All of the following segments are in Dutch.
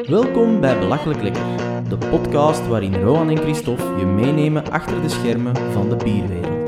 Welkom bij Belachelijk Lekker, de podcast waarin Rohan en Christophe je meenemen achter de schermen van de bierwereld.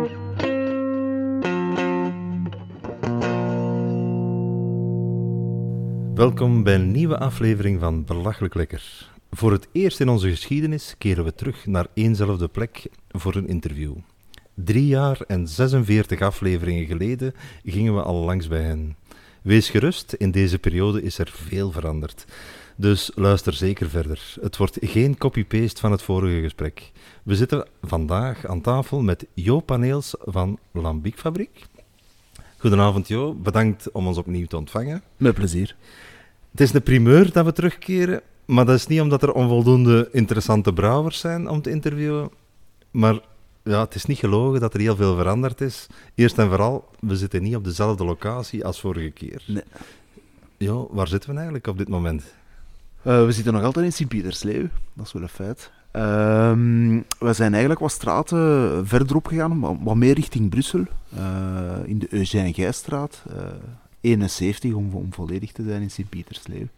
Welkom bij een nieuwe aflevering van Belachelijk Lekker. Voor het eerst in onze geschiedenis keren we terug naar éénzelfde plek voor een interview. 3 jaar en 46 afleveringen geleden gingen we al langs bij hen. Wees gerust, in deze periode is er veel veranderd. Dus luister zeker verder. Het wordt geen copy-paste van het vorige gesprek. We zitten vandaag aan tafel met Jo Paneels van Lambiek Fabriek. Goedenavond Jo, bedankt om ons opnieuw te ontvangen. Met plezier. Het is een primeur dat we terugkeren, maar dat is niet omdat er onvoldoende interessante brouwers zijn om te interviewen. Maar ja, het is niet gelogen dat er heel veel veranderd is. Eerst en vooral, we zitten niet op dezelfde locatie als vorige keer. Nee. Jo, waar zitten we eigenlijk op dit moment? We zitten nog altijd in Sint-Pietersleeuw, dat is wel een feit. We zijn eigenlijk wat straten verderop gegaan, wat meer richting Brussel, in de Eugène Gijsstraat, 71 om volledig te zijn in Sint-Pietersleeuw.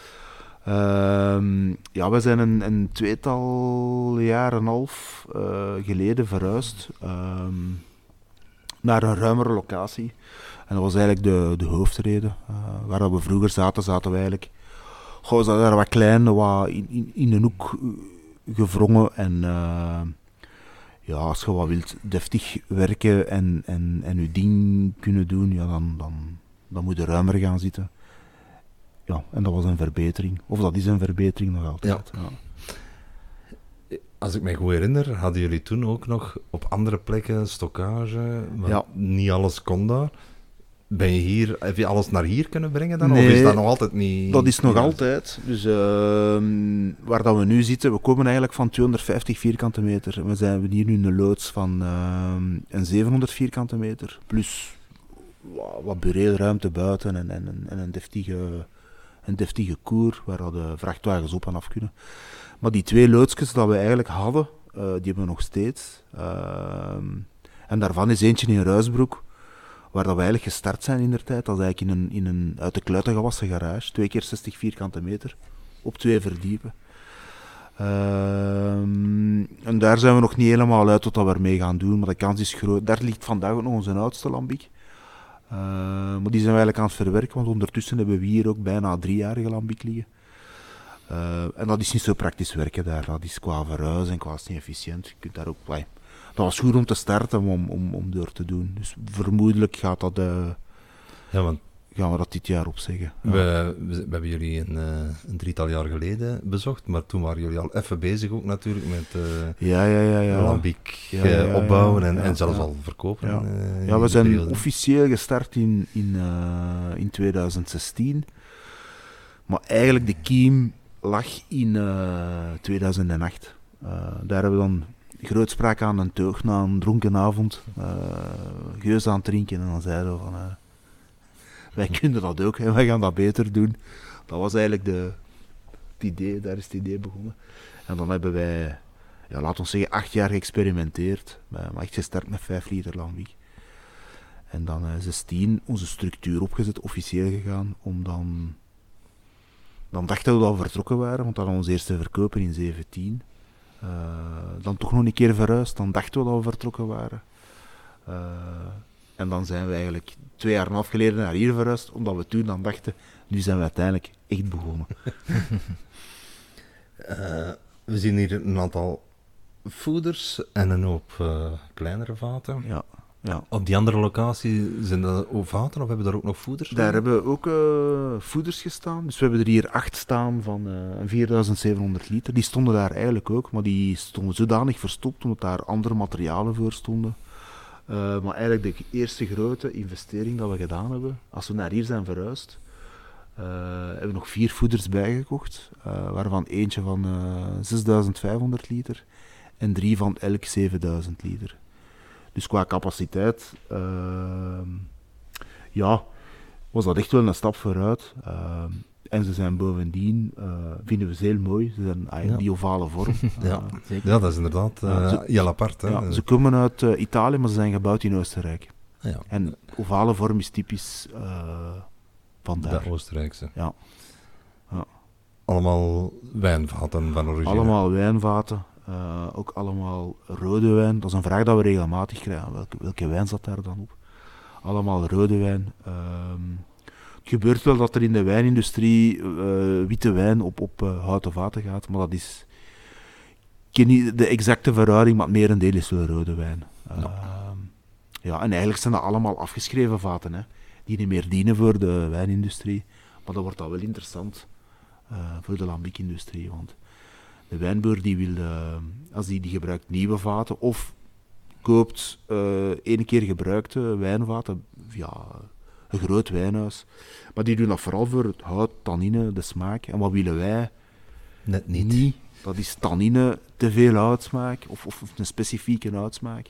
We zijn een tweetal jaar en een half geleden verhuisd naar een ruimere locatie. En dat was eigenlijk de hoofdreden. Waar we vroeger zaten we eigenlijk... we zaten daar wat klein, wat in een hoek gewrongen. En als je wat wilt deftig werken en je ding kunnen doen, ja, dan moet je ruimer gaan zitten. Ja, en dat was een verbetering. Of dat is een verbetering nog altijd. Ja. Ja. Als ik me goed herinner, hadden jullie toen ook nog op andere plekken stockage, maar Ja. niet alles kon daar. Heb je alles naar hier kunnen brengen dan? Nee, of is dat nog altijd niet? Dat is nog ja. altijd. Dus waar dat we nu zitten, we komen eigenlijk van 250 vierkante meter. We zijn hier nu in een loods van een 700 vierkante meter. Plus wat bureauruimte buiten en een deftige koer waar de vrachtwagens op en af kunnen. Maar die 2 loodsjes dat we eigenlijk hadden, die hebben we nog steeds. En daarvan is eentje in Ruisbroek, waar dat we eigenlijk gestart zijn indertijd. Dat is eigenlijk in een uit de kluiten gewassen garage, 2 keer 60 vierkante meter, op 2 verdiepen. En daar zijn we nog niet helemaal uit wat we ermee gaan doen, maar de kans is groot. Daar ligt vandaag ook nog onze oudste lambiek. Maar die zijn we eigenlijk aan het verwerken, want ondertussen hebben we hier ook bijna 3-jarige lambiek liggen. En dat is niet zo praktisch werken daar. Dat is qua verhuis en qua is niet efficiënt. Je kunt daar ook... Dat was goed om te starten, om door te doen. Dus vermoedelijk gaat dat... gaan we dat dit jaar opzeggen. Ja. We hebben jullie een 3-tal jaar geleden bezocht, maar toen waren jullie al even bezig ook natuurlijk met lambiek opbouwen en zelfs al verkopen. We zijn periode. Officieel gestart in 2016, maar eigenlijk de kiem lag in 2008. Daar hebben we dan grootspraak aan een teug na een dronken avond, geus aan het drinken en dan zeiden we van... wij kunnen dat ook, hè. Wij gaan dat beter doen. Dat was eigenlijk het idee, daar is het idee begonnen. En dan hebben wij, laten we zeggen, 8 jaar geëxperimenteerd. Maar echt gestart met 5 liter lambiek. En dan 16 onze structuur opgezet, officieel gegaan, om dan... Dan dachten we dat we vertrokken waren, want we hadden onze eerste verkoper in 17. Dan toch nog een keer verhuisd, dan dachten we dat we vertrokken waren. En dan zijn we eigenlijk 2 jaar en een half geleden naar hier verhuisd, omdat we toen dan dachten, nu zijn we uiteindelijk echt begonnen. We zien hier een aantal voeders en een hoop kleinere vaten. Ja. Op die andere locatie zijn dat ook vaten of hebben we daar ook nog voeders? Daar hebben we ook voeders gestaan. Dus we hebben er hier 8 staan van 4700 liter. Die stonden daar eigenlijk ook, maar die stonden zodanig verstopt omdat daar andere materialen voor stonden. Maar eigenlijk de eerste grote investering dat we gedaan hebben, als we naar hier zijn verhuisd, hebben we nog 4 voeders bijgekocht, waarvan eentje van 6500 liter en 3 van elk 7000 liter. Dus qua capaciteit, was dat echt wel een stap vooruit. En ze zijn bovendien, vinden we ze heel mooi, ze zijn die ovale vorm. Ja, dat is inderdaad heel apart. Hè? Ja, ze komen uit Italië, maar ze zijn gebouwd in Oostenrijk. Ja. En ovale vorm is typisch vandaar. De Oostenrijkse. Ja. allemaal wijnvaten van origine. Allemaal wijnvaten, ook allemaal rode wijn. Dat is een vraag dat we regelmatig krijgen. Welke wijn zat daar dan op? Allemaal rode wijn. Het gebeurt wel dat er in de wijnindustrie witte wijn op houten vaten gaat, maar dat is... Ik ken niet de exacte verhouding, maar het merendeel is wel rode wijn. Ja, en eigenlijk zijn dat allemaal afgeschreven vaten, hè, die niet meer dienen voor de wijnindustrie. Maar dan wordt dat wel interessant voor de lambiekindustrie, want de wijnboer die wil, als die gebruikt nieuwe vaten of koopt één keer gebruikte wijnvaten via een groot wijnhuis. Maar die doen dat vooral voor het hout, tannine, de smaak. En wat willen wij? Net niet. Dat is tannine, te veel houtsmaak of een specifieke houtsmaak.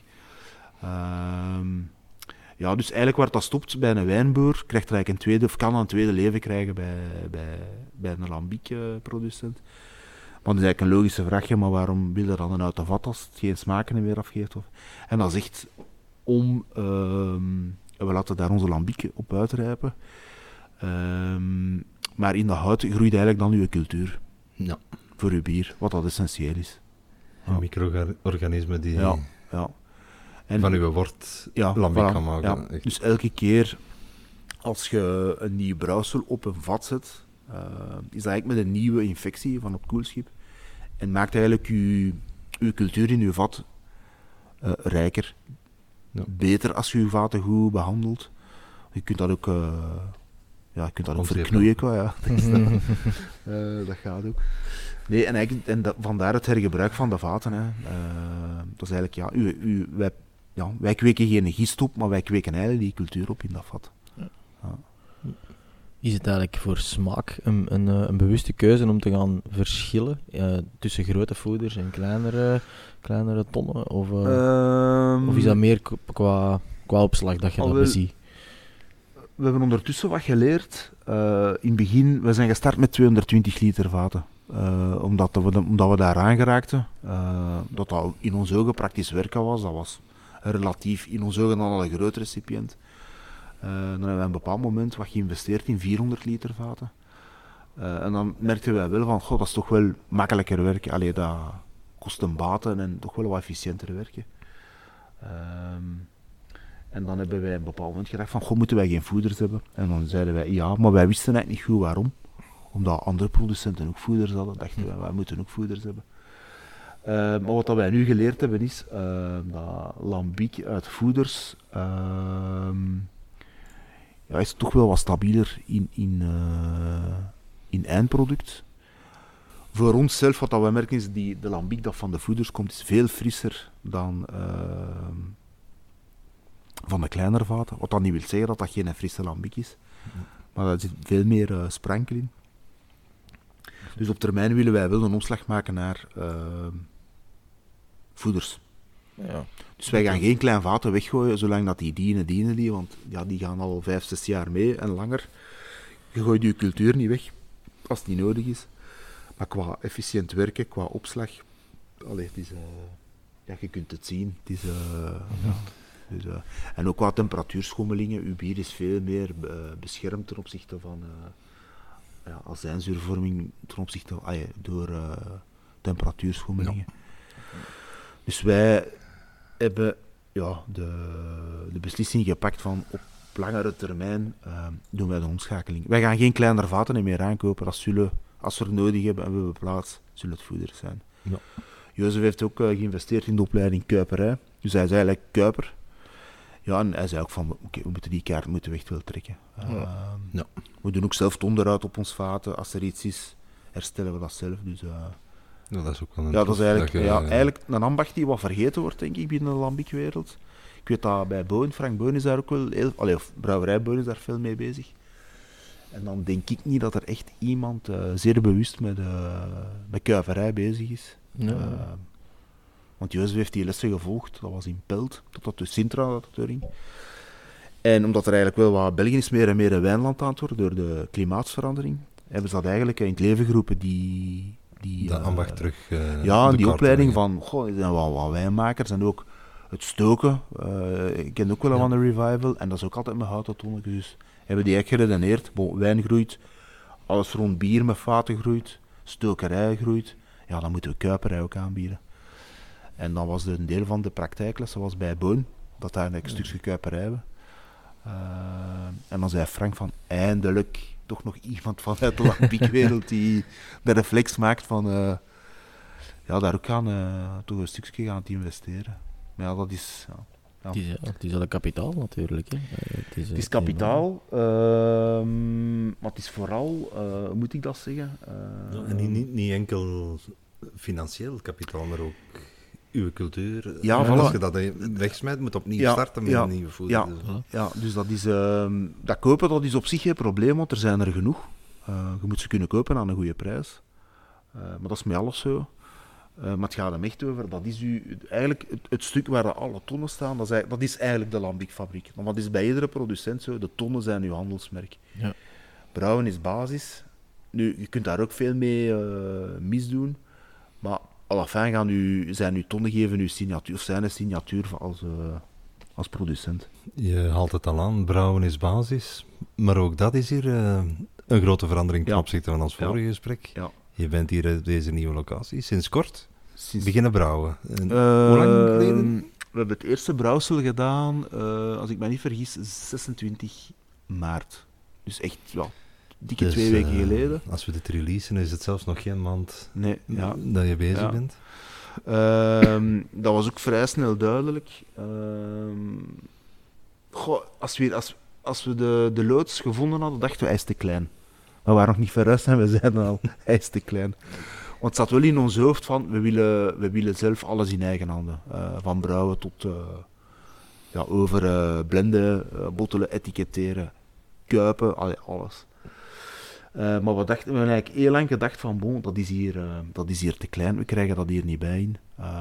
Ja, dus eigenlijk waar dat stopt bij een wijnboer, krijgt hij een tweede, of kan een tweede leven krijgen bij een lambiekproducent. Maar dat is eigenlijk een logische vraag, maar waarom wil je dan een houten vat als het geen smaken meer afgeeft? En dat is echt om... we laten daar onze lambiek op uitrijpen. Maar in dat hout groeit eigenlijk dan uw cultuur. Ja. Voor uw bier, wat dat essentieel is. Ja. Micro-organismen die En, van uw wort lambiek kan maken. Ja. Dus elke keer als je een nieuw brouwsel op een vat zet, is dat eigenlijk met een nieuwe infectie van op koelschip. En maakt eigenlijk uw cultuur in uw vat rijker. Ja. Beter als je uw vaten goed behandelt. Je kunt dat ook... je kunt dat ook verknoeien, dat gaat ook. Nee, vandaar het hergebruik van de vaten. Hè. Dat is eigenlijk, wij kweken geen gist op, maar wij kweken eigenlijk die cultuur op in dat vat. Ja. Is het eigenlijk voor smaak een bewuste keuze om te gaan verschillen tussen grote foeders en kleinere tonnen? Of is dat meer qua opslag dat je dat beziet? We hebben ondertussen wat geleerd. In het begin, we zijn gestart met 220 liter vaten. Omdat we daar aangeraakten. Dat in onze ogen praktisch werken was. Dat was relatief in onze ogen dan al een groot recipiënt. Dan hebben we op een bepaald moment wat geïnvesteerd in 400 liter vaten. En dan merkten wij wel van, dat is toch wel makkelijker werken. Allee, dat kost een baten en toch wel wat efficiënter werken. En dan hebben wij op een bepaald moment gedacht van, moeten wij geen voeders hebben? En dan zeiden wij, ja, maar wij wisten eigenlijk niet goed waarom. Omdat andere producenten ook voeders hadden, dachten wij moeten ook voeders hebben. Maar wat wij nu geleerd hebben is, dat lambiek uit voeders is toch wel wat stabieler in eindproduct. Voor ons zelf, wat we merken is, de lambiek dat van de voeders komt, is veel frisser dan van de kleinere vaten. Wat dat niet wil zeggen dat dat geen frisse lambiek is. Maar daar zit veel meer sprankel in. Dus op termijn willen wij wel een omslag maken naar voeders. Ja. Dus wij gaan geen klein vaten weggooien, zolang dat die dienen, want die gaan al 5-6 jaar mee en langer. Je gooit je cultuur niet weg, als het niet nodig is. Maar qua efficiënt werken, qua opslag, het is, je kunt het zien. Het is, dus, en ook qua temperatuurschommelingen, uw bier is veel meer beschermd ten opzichte van azijnzuurvorming, ten opzichte door temperatuurschommelingen. Ja. Dus wij hebben de beslissing gepakt van op langere termijn doen wij de omschakeling. Wij gaan geen kleinere vaten meer aankopen, als we er nodig hebben en we hebben plaats, zullen het voeders zijn. Ja. Jozef heeft ook geïnvesteerd in de opleiding kuiperij, dus hij is eigenlijk kuiper. Ja, en hij zei ook van, we moeten die kaart echt wel trekken. We doen ook zelf het onderhoud op ons vaten, als er iets is, herstellen we dat zelf. Dus, dat is ook wel een dat is eigenlijk een ambacht die wat vergeten wordt, denk ik, binnen de lambiekwereld. Ik weet dat bij Boon, Frank Boon is daar ook wel brouwerij Boon is daar veel mee bezig. En dan denk ik niet dat er echt iemand zeer bewust met kuiverij bezig is. Ja. Want Jozef heeft die lessen gevolgd, dat was in Pelt, totdat de Sintra dat ging. En omdat er eigenlijk wel wat België is meer en meer een wijnland aan het worden door de klimaatsverandering, hebben ze dat eigenlijk in het leven geroepen, de ambacht terug. Die opleiding van, er zijn wel wat wijnmakers en ook het stoken. Ik ken ook wel van de revival en dat is ook altijd met houten tonnen. Dus hebben die eigenlijk geredeneerd, wijn groeit, alles rond bier met vaten groeit. stokerij groeit, ja, dan moeten we kuiperij ook aanbieden. En dan was een deel van de praktijklessen was bij Boon, dat daar een stukje kuiperij hebben. En dan zei Frank van, eindelijk toch nog iemand vanuit de lambiekwereld die de reflex maakt van, ja, daar ook toch een stukje gaan te investeren. Maar ja, dat is... Ja. Het is al een kapitaal natuurlijk. Hè. Het is kapitaal, maar het is vooral, hoe moet ik dat zeggen? En niet enkel financieel kapitaal, maar ook uw cultuur. Ja, Als voilà. je dat wegsmijt, moet opnieuw starten met een nieuwe voeder. Ja, dus dat is... dat kopen, dat is op zich geen probleem, want er zijn er genoeg. Je moet ze kunnen kopen aan een goede prijs. Maar dat is met alles zo. Maar het gaat hem echt over, dat is eigenlijk het stuk waar alle tonnen staan, dat is eigenlijk de lambiekfabriek. Want dat is bij iedere producent zo, de tonnen zijn uw handelsmerk. Ja. Brouwen is basis. Nu, je kunt daar ook veel mee misdoen, maar à la fin zijn uw tonnen geven uw signatuur, of zijn een signatuur als producent. Je haalt het al aan, brouwen is basis, maar ook dat is hier een grote verandering ten opzichte van ons vorige gesprek. Ja. Je bent hier op deze nieuwe locatie, sinds kort beginnen brouwen. Hoe lang geleden? We hebben het eerste brouwsel gedaan, als ik me niet vergis, 26 maart. Dus echt, ja, dikke 2 weken geleden. Als we dit releasen, is het zelfs nog geen maand dat je bezig bent. Dat was ook vrij snel duidelijk. Als we de loods gevonden hadden, dachten we, hij is te klein. We waren nog niet verhuisd en we zeiden al, hij is te klein. Want het zat wel in ons hoofd van, we willen zelf alles in eigen handen. Van brouwen tot over blenden, bottelen, etiketteren, kuipen, alles. Maar we hebben eigenlijk heel lang gedacht van, bon, dat is hier te klein, we krijgen dat hier niet bij in.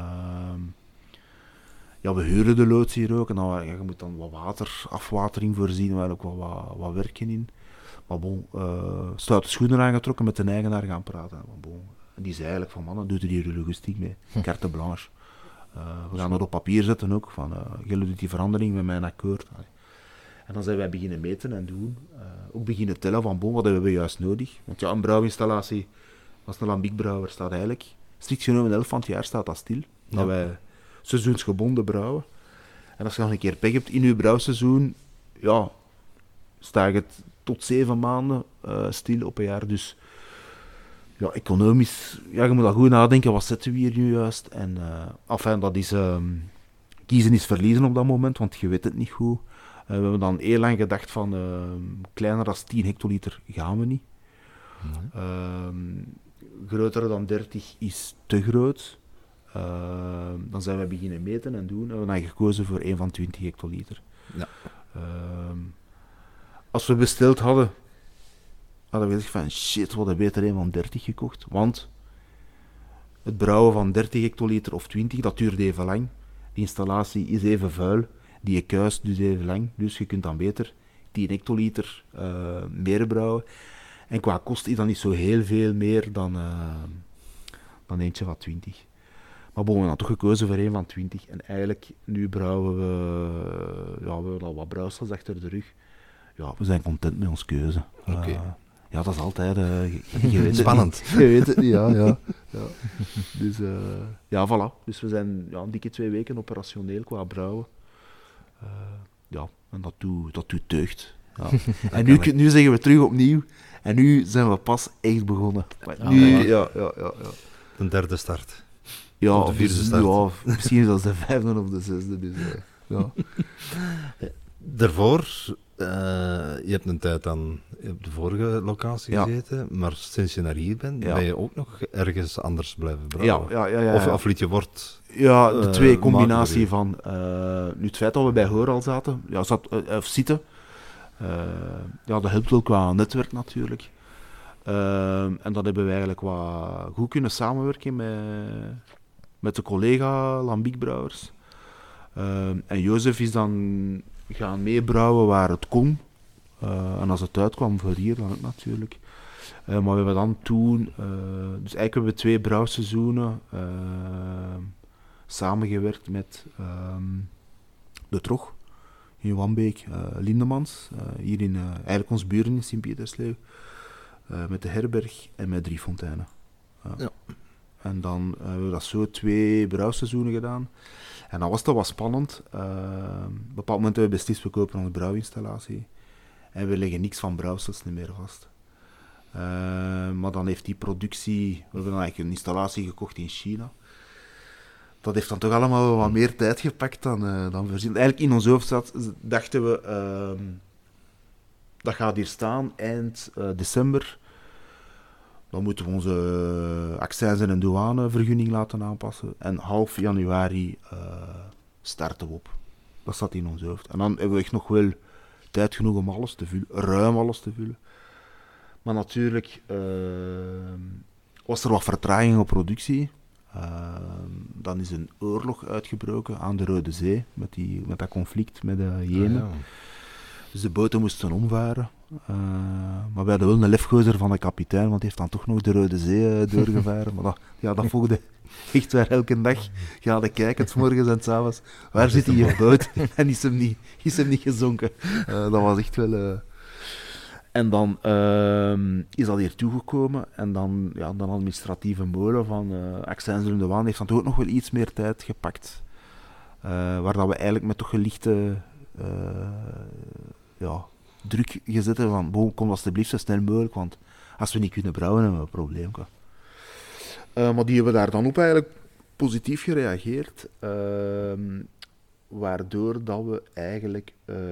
We huren de loods hier ook en dan, je moet dan wat afwatering voorzien, waar ook wat werken in. Maar bon, stoute schoenen aangetrokken, met de eigenaar gaan praten. Maar bon, en die zei eigenlijk van, man, doet er hier logistiek mee, carte blanche. We gaan dat op papier zetten ook, van, jullie doet die verandering met mijn akkoord. En dan zijn wij beginnen meten en doen. Ook beginnen tellen van, bon, wat hebben we juist nodig? Want ja, een brouwinstallatie, als een lambiekbrouwer, staat eigenlijk, strikt genomen, de helft van het jaar staat dat stil. Dat wij seizoensgebonden brouwen. En als je nog een keer pech hebt in je brouwseizoen, ja, sta je het tot 7 maanden stil op een jaar. Dus ja, economisch, ja, je moet al goed nadenken, wat zetten we hier nu juist? En dat is, kiezen is verliezen op dat moment, want je weet het niet goed. We hebben dan heel lang gedacht van, kleiner dan 10 hectoliter gaan we niet. Groter dan 30 is te groot. Dan zijn we beginnen meten en doen. En we hebben dan gekozen voor 1 van 20 hectoliter. Ja. Als we besteld hadden we gezegd van, shit, we hadden beter 1 van 30 gekocht. Want het brouwen van 30 hectoliter of 20, dat duurt even lang. Die installatie is even vuil. Die kuis duurt even lang. Dus je kunt dan beter 10 hectoliter meer brouwen. En qua kost is dat niet zo heel veel meer dan eentje van 20. Maar bon, we hebben toch gekozen voor 1 van 20. En eigenlijk, nu brouwen we hebben al wat brouwsels achter de rug. Ja, we zijn content met onze keuze. Ja, dat is altijd... je weet spannend. Je weet het niet, ja. Dus, voilà. Dus we zijn een dikke 2 weken operationeel qua brouwen. En dat doet deugd. Ja. En nu zeggen we terug opnieuw. En nu zijn we pas echt begonnen. Ja. Een derde start. Ja, of de vierde start. Ja, misschien zelfs de 5e of de 6e. Dus, ja. Daarvoor, je hebt een tijd aan op de vorige locatie gezeten, maar sinds je naar hier bent, ben je ook nog ergens anders blijven brouwen? Ja. Of liet je wordt? Ja, de twee combinatie van... nu het feit dat we bij Hoor al zaten, zitten, dat helpt wel qua netwerk natuurlijk. En dat hebben we eigenlijk wat goed kunnen samenwerken met de collega Lambiekbrouwers. En Jozef is dan gaan meebrouwen waar het kon. En als het uitkwam voor hier dan ook natuurlijk. Maar we hebben dan toen... dus eigenlijk hebben we 2 brouwseizoenen samengewerkt met de Trog in Wambeek, Lindemans, hier in eigenlijk ons buren in Sint-Pietersleeuw, met de Herberg en met Driefonteinen. Ja. En dan hebben we dat zo 2 brouwseizoenen gedaan. En dan was dat wat spannend. Op een bepaald moment hebben we beslist, we kopen onze brouwinstallatie. En we leggen niks van brouwsels niet meer vast. Maar dan heeft die productie... We hebben dan eigenlijk een installatie gekocht in China. Dat heeft dan toch allemaal wat meer tijd gepakt dan voorzien. Eigenlijk in ons hoofd dachten we... dat gaat hier staan eind december. Dan moeten we onze accijns- en douanevergunning laten aanpassen. En half januari starten we op. Dat zat in ons hoofd. En dan hebben we echt nog wel tijd genoeg om alles te vullen. Ruim alles te vullen. Maar natuurlijk was er wat vertraging op productie. Dan is een oorlog uitgebroken aan de Rode Zee. Met dat conflict met de Jemen. Ah, ja. Dus de boten moesten omvaren. Maar we hadden wel een lefgozer van de kapitein, want die heeft dan toch nog de Rode Zee doorgevaren. Maar dat volgde echt weer elke dag. Ga de kijken, 's morgens en 's avonds. Waar zit die boot? En is hem niet gezonken. Dat was echt wel... En dan is dat hier toegekomen. En dan de administratieve molen van accijns en douane heeft dan toch ook nog wel iets meer tijd gepakt. Waar dat we eigenlijk met toch gelichte... druk gezet hebben van, kom alsjeblieft zo snel mogelijk, want als we niet kunnen brouwen, hebben we een probleem. Maar die hebben daar dan op eigenlijk positief gereageerd, waardoor dat we eigenlijk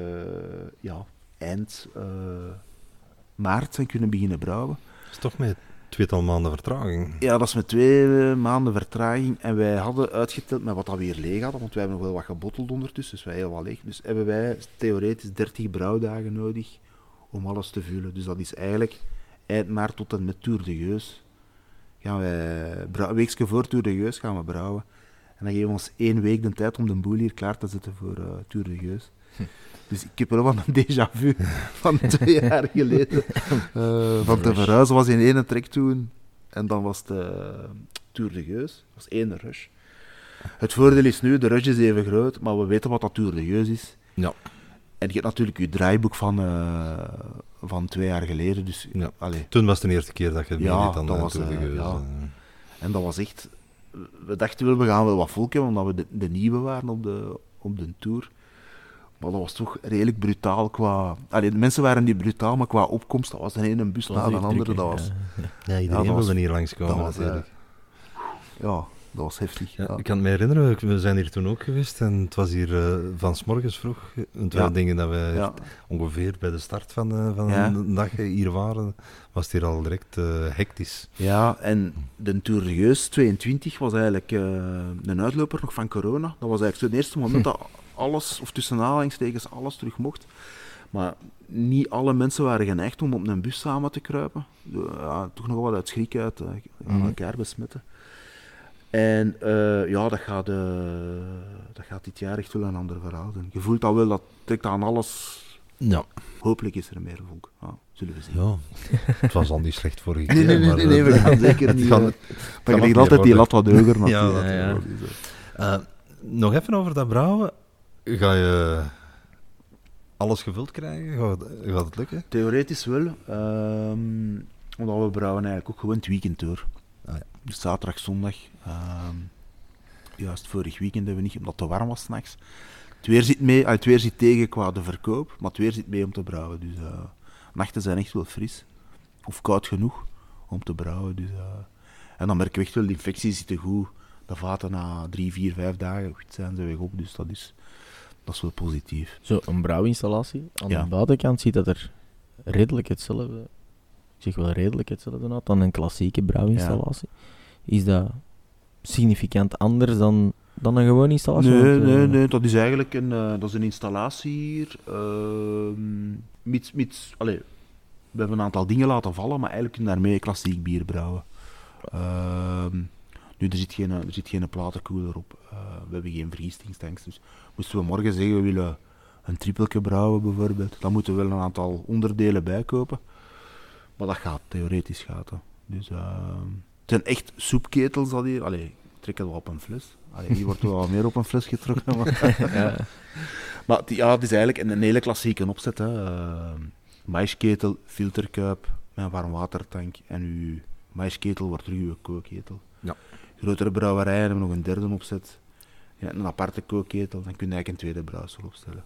eind maart zijn kunnen beginnen brouwen. Dat is toch met 2 maanden vertraging. Ja, dat is met 2 maanden vertraging. En wij hadden uitgeteld met wat dat we hier leeg hadden, want wij hebben nog wel wat gebotteld ondertussen, dus wij heel wat leeg. Dus hebben wij theoretisch 30 brouwdagen nodig om alles te vullen. Dus dat is eigenlijk eind maart tot en met Tour de Geus. Gaan wij, een weekje voor Tour de Geus gaan we brouwen. En dan geven we ons 1 week de tijd om de boel hier klaar te zetten voor Tour de Geus. Dus ik heb wel wat een déjà vu van 2 jaar geleden. Van te verhuizen was in 1 trek toen. En dan was de Tour de Geus. Dat was 1 rush. Het voordeel is nu, de rush is even groot, maar we weten wat dat Tour de Geus is. Ja. En je hebt natuurlijk je draaiboek van 2 jaar geleden. Dus, Ja. Allee. Toen was het de eerste keer dat je het Ja, meedeed aan dat de was, Tour de Geus. ja. En dat was echt... We dachten wel, we gaan wel wat volk hebben, omdat we de nieuwe waren op de Tour. Maar dat was toch redelijk brutaal qua... Allee, de mensen waren niet brutaal, maar qua opkomst, dat was de ene bus na de andere. Dat was... Ja, iedereen dat was- wilde hier langskomen dat was, natuurlijk. Ja, dat was heftig. Ja, Ja. ik kan me herinneren, we zijn hier toen ook geweest en het was hier van 's morgens vroeg. En terwijl dingen dat we Ja. ongeveer bij de start van Ja. de dag hier waren, was het hier al direct hectisch. Ja, en de Tour de Geus 22 was eigenlijk een uitloper nog van corona. Dat was eigenlijk zo het eerste moment dat alles, of tussen aanhalingstekens, alles terug mocht. Maar niet alle mensen waren geneigd om op een bus samen te kruipen. Ja, toch nog wat uit schrik uit, aan elkaar besmetten. En dat gaat dit jaar echt wel een ander verhaal zijn. Je voelt al wel, dat trekt aan alles. Ja. Hopelijk is er meer volk. Ja, zullen we zien. Ja, het was al niet slecht vorige keer. Nee, we gaan zeker niet. kan Maar je nog ligt meer altijd die worden. lat wat hoger natuurlijk. Ja. Dat is, Nog even over dat brouwen. Ga je alles gevuld krijgen? Gaat het lukken? Theoretisch wel, omdat we brouwen eigenlijk ook gewoon het weekend door. Ah, ja. Dus zaterdag, zondag. Juist vorig weekend hebben we niet, omdat het te warm was 's nachts. Het weer zit mee, het weer zit tegen qua de verkoop, maar het weer zit mee om te brouwen. Dus nachten zijn echt wel fris. Of koud genoeg om te brouwen. Dus, en dan merken we echt wel, de infecties zitten goed. De vaten na 3, 4, 5 dagen zijn ze weg op, dus dat is wel positief. Zo, een brouwinstallatie. Aan Ja. de buitenkant ziet dat er redelijk hetzelfde... Ik zeg wel redelijk hetzelfde uit dan een klassieke brouwinstallatie. Is dat significant anders dan een gewone installatie? Want, Nee, dat is eigenlijk een installatie hier. We hebben een aantal dingen laten vallen, maar eigenlijk kun je daarmee klassiek bier brouwen. Nu, er zit geen platenkoeler op. We hebben geen vergistingstanks. Dus moesten we morgen zeggen, we willen een trippeltje brouwen bijvoorbeeld, dan moeten we wel een aantal onderdelen bijkopen. Maar dat gaat, theoretisch gaat dat. Dus, het zijn echt soepketels dat hier... Allee, ik trek het wel op een fles. Allee, hier wordt wel wat meer op een fles getrokken. Maar, ja. maar het is eigenlijk een hele klassieke opzet. Maïsketel, filterkuip, met een warmwatertank en uw maïsketel wordt terug uw kookketel. Ja. Grotere brouwerijen hebben nog een derde opzet. Ja, een aparte kookketel, dan kun je eigenlijk een tweede brouwsel opstellen.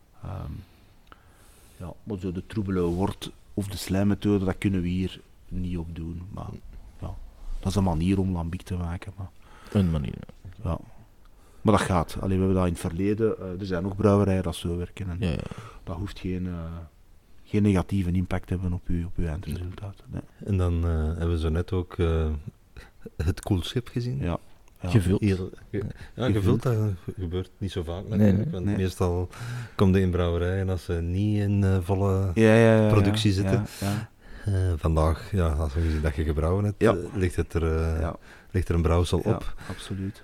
Maar zo de troebele wort of de slijmmethode, dat kunnen we hier niet op doen. Maar ja, dat is een manier om lambiek te maken. Maar, Een manier. ja. Maar dat gaat. Allee, we hebben dat in het verleden. Er zijn nog brouwerijen dat zo werken. En Ja. dat hoeft geen negatieve impact te hebben op uw eindresultaat. Nee. En dan hebben we zo net ook het koelschip gezien. Ja. Gevuld. Gevuld, dat gebeurt niet zo vaak natuurlijk. Want meestal komt het in brouwerijen als ze niet in volle productie zitten. Ja. Vandaag, als we gezien dat je gebrouwen hebt, ligt er een brouwsel op. Absoluut.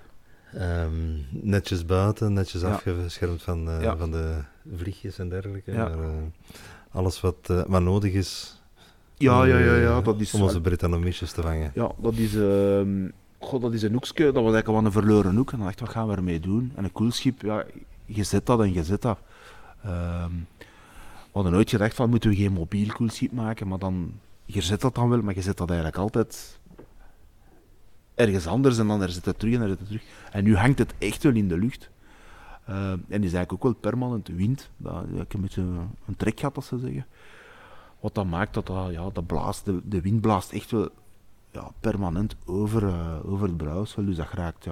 Netjes buiten, netjes afgeschermd van de vliegjes en dergelijke. Ja. Maar, alles wat nodig is dat is, om onze Britannomyces te vangen. Ja, dat is een hoekje, dat was eigenlijk al een verloren hoek. En dan dacht ik, wat gaan we ermee doen? En een koelschip, je zet dat en je zet dat. We hadden nooit gedacht van, moeten we geen mobiel koelschip maken? Maar dan, je zet dat dan wel, maar je zet dat eigenlijk altijd ergens anders en dan er zit het terug en er zit het terug. En nu hangt het echt wel in de lucht. En is eigenlijk ook wel permanent wind. Dat ik een beetje een trekgat, als ze zeggen. Wat dat maakt dat blaast, de wind blaast echt wel permanent over het brouwsel. Dus dat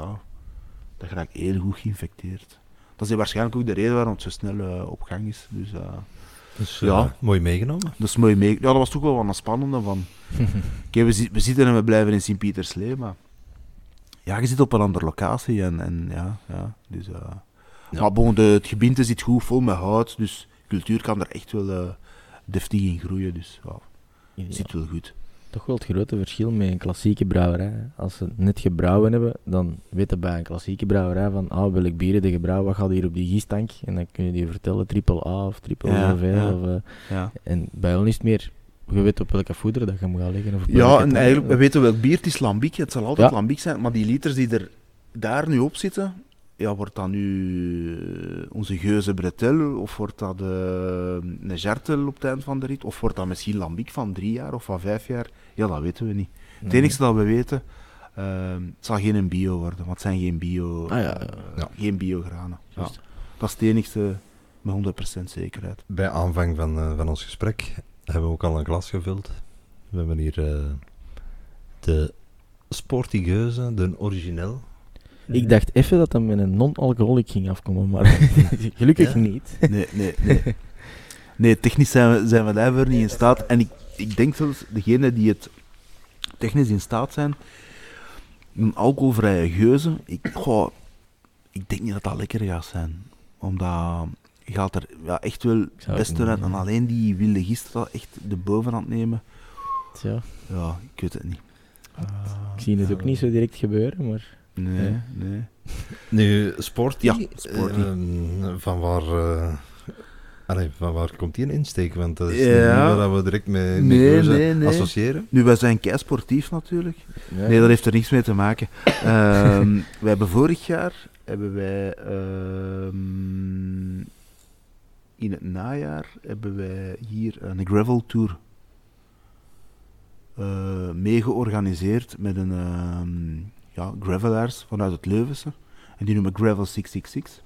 raakt heel goed geïnfecteerd. Dat is waarschijnlijk ook de reden waarom het zo snel op gang is. Dus, mooi meegenomen. Dat is mooi meegenomen. Ja, dat was toch wel wat een spannende van. Kijk, we zitten en we blijven in Sint-Pieterslee, maar ja, je zit op een andere locatie en dus... Maar bon, het gebiente zit goed vol met hout, dus cultuur kan er echt wel deftig in groeien, dus zit wel goed. Toch wel het grote verschil met een klassieke brouwerij. Als ze net gebrouwen hebben, dan weten bij een klassieke brouwerij van welk bier heb je gebrouwen, wat gaat hier op die giestank? En dan kun je die vertellen, triple A of triple LV. En bij ons is het meer, je weet op welke voeder dat je moet gaan leggen. Of en eigenlijk, we weten welk bier, het is lambiek, het zal altijd lambiek zijn, maar die liters die er daar nu op zitten, wordt dat nu onze geuze bretel, of wordt dat een jartel op het eind van de rit, of wordt dat misschien lambiek van 3 jaar of van 5 jaar? Ja, dat weten we niet. Het enige dat we weten, het zal geen bio worden, want het zijn geen biogranen. Ja. Dat is het enigste met 100% zekerheid. Bij aanvang van ons gesprek hebben we ook al een glas gevuld. We hebben hier de Sporty Geuze, de origineel. Ik dacht even dat dat met een non-alcoholic ging afkomen, maar gelukkig niet. Nee. Nee, technisch zijn we daarvoor niet in staat. En ik denk zelfs, degenen die het technisch in staat zijn, een alcoholvrije geuze, ik denk niet dat dat lekker gaat zijn. Omdat je gaat er echt wel best uit. En alleen die wilde gisteren echt de bovenhand nemen. Ja, ik weet het niet. Ik zie het ook niet zo direct gebeuren, maar... Nee. Nu, Sporty. Ja, Sporty. Van waar komt die een insteek? Want dat is niet wat we direct met geuze associëren. Nu, wij zijn kei sportief natuurlijk. Ja. Nee, dat heeft er niks mee te maken. Wij hebben vorig jaar in het najaar hebben wij hier een gravel tour mee georganiseerd met een gravelaars vanuit het Leuvense. En die noemen Gravel 666.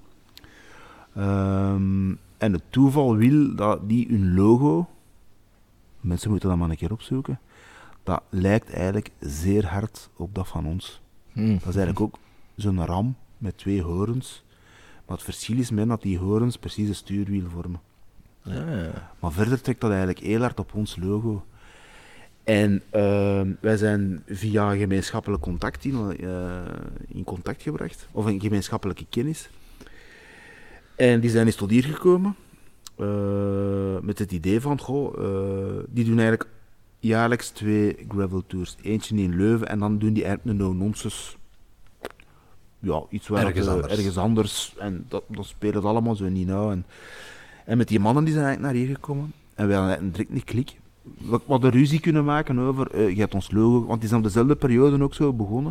En het toeval wil dat die hun logo, mensen moeten dat maar een keer opzoeken, dat lijkt eigenlijk zeer hard op dat van ons. Dat is eigenlijk ook zo'n ram met 2 horens. Maar het verschil is dat die horens precies een stuurwiel vormen. Maar verder trekt dat eigenlijk heel hard op ons logo. En wij zijn via gemeenschappelijk contact in contact gebracht, of een gemeenschappelijke kennis. En die zijn eens tot hier gekomen met het idee van, die doen eigenlijk jaarlijks 2 gravel tours. Eentje in Leuven en dan doen die eigenlijk een no-nonsense, iets waar ergens anders. En dat spelen het allemaal zo niet nauw. En met die mannen die zijn eigenlijk naar hier gekomen en wij hadden direct een klik. We hadden ruzie kunnen maken over, je hebt ons logo, want die zijn op dezelfde periode ook zo begonnen.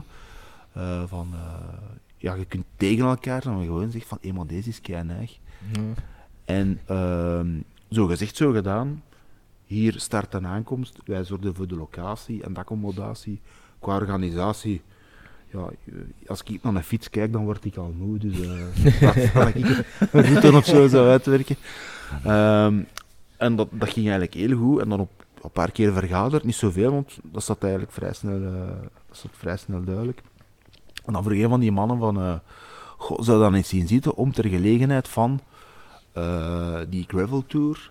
Je kunt tegen elkaar zijn, maar gewoon zeggen van, maar deze is kei neig. En zo gezegd, zo gedaan. hier start en aankomst. Wij zorgden voor de locatie en de accommodatie. Qua organisatie, ja, als ik naar een fiets kijk, dan word ik al moe. Dus dat ik het route nog zo zou uitwerken. En dat ging eigenlijk heel goed. En dan op een paar keer vergaderd, niet zoveel, want dat zat eigenlijk vrij snel duidelijk. En dan vroeg een van die mannen van, zou dat eens zien zitten om ter gelegenheid van die gravel tour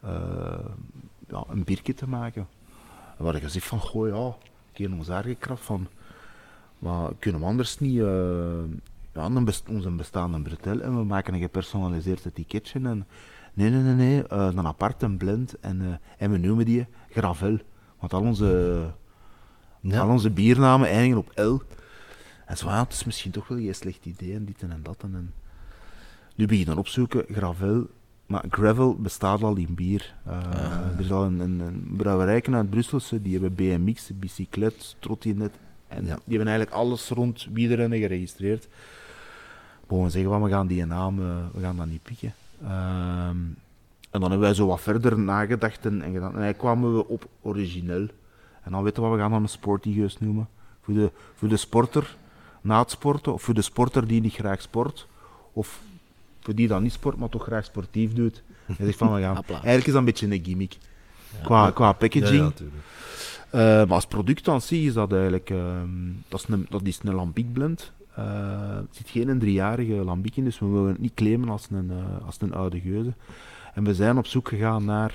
een biertje te maken. En we hadden gezegd van, goh ja, ik heb ons aangekrapt van, maar kunnen we anders niet onze bestaande bretel en we maken een gepersonaliseerd etiketje en nee, een aparte blend en we noemen die Gravel, want al onze biernamen eindigen op L. En zo, ja, het is misschien toch wel geen slecht idee en dit en dat. En nu begin je dan opzoeken, Gravel, maar gravel bestaat al in bier. Er is al een brouwerijken uit Brusselse, die hebben BMX, bicyclet, trottinet. En die hebben eigenlijk alles rond wielrennen geregistreerd. We zeggen van, we gaan die naam, we gaan dat niet pikken. En dan hebben wij zo wat verder nagedacht en gedaan. En eigenlijk kwamen we op origineel. En dan weten we wat we gaan dan een sportiegeus noemen. Voor de sporter na het sporten, of voor de sporter die niet graag sport, of voor die dat niet sport, maar toch graag sportief doet. Hij zegt van, we gaan. Eigenlijk is dat een beetje een gimmick. Qua packaging. Ja, maar als product aan zich is dat eigenlijk, dat is een lambic blend. Er zit geen 3-jarige lambic in, dus we willen het niet claimen als een oude geuze. En we zijn op zoek gegaan naar,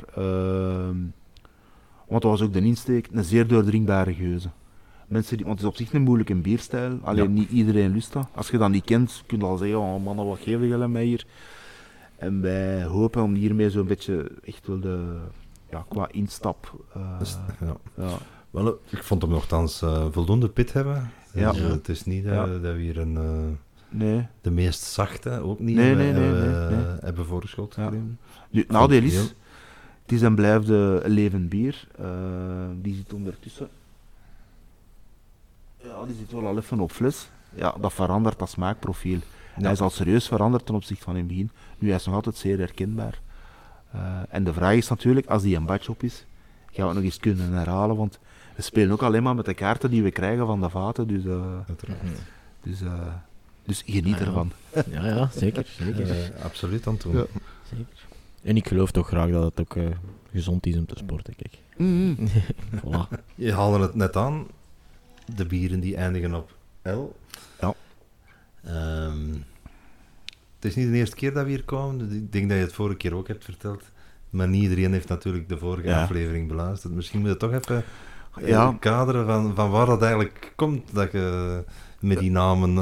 want dat was ook de insteek, een zeer doordringbare geuze. Want het is op zich een moeilijke bierstijl, alleen niet iedereen lust dat. Als je dat niet kent, kun je al zeggen, oh mannen, wat geven jullie mij hier? En wij hopen om hiermee zo'n beetje echt wel qua instap. Wel, ik vond hem nogthans voldoende pit hebben. Ja. Dus, het is niet dat we hier de meest zachte ook niet hebben voorgeschot gegeven. Het nadeel is, het is en blijft een levend bier. Die zit ondertussen. Ja, die zit wel al even op fles. Ja, dat verandert dat smaakprofiel. Ja. Hij is al serieus veranderd ten opzichte van in het begin. Nu, hij is nog altijd zeer herkenbaar. En de vraag is natuurlijk, als die een batch op is, gaan we het nog eens kunnen herhalen, want we spelen ook alleen maar met de kaarten die we krijgen van de vaten, dus geniet ervan. Ja, zeker. Absoluut, Anton. Ja. Zeker. En ik geloof toch graag dat het ook gezond is om te sporten, kijk. Voilà. Je haalde het net aan, de bieren die eindigen op L. Ja. Het is niet de eerste keer dat we hier komen, ik denk dat je het vorige keer ook hebt verteld, maar niet iedereen heeft natuurlijk de vorige aflevering beluisterd. Misschien moet je toch even kaderen van waar dat eigenlijk komt, dat je met die namen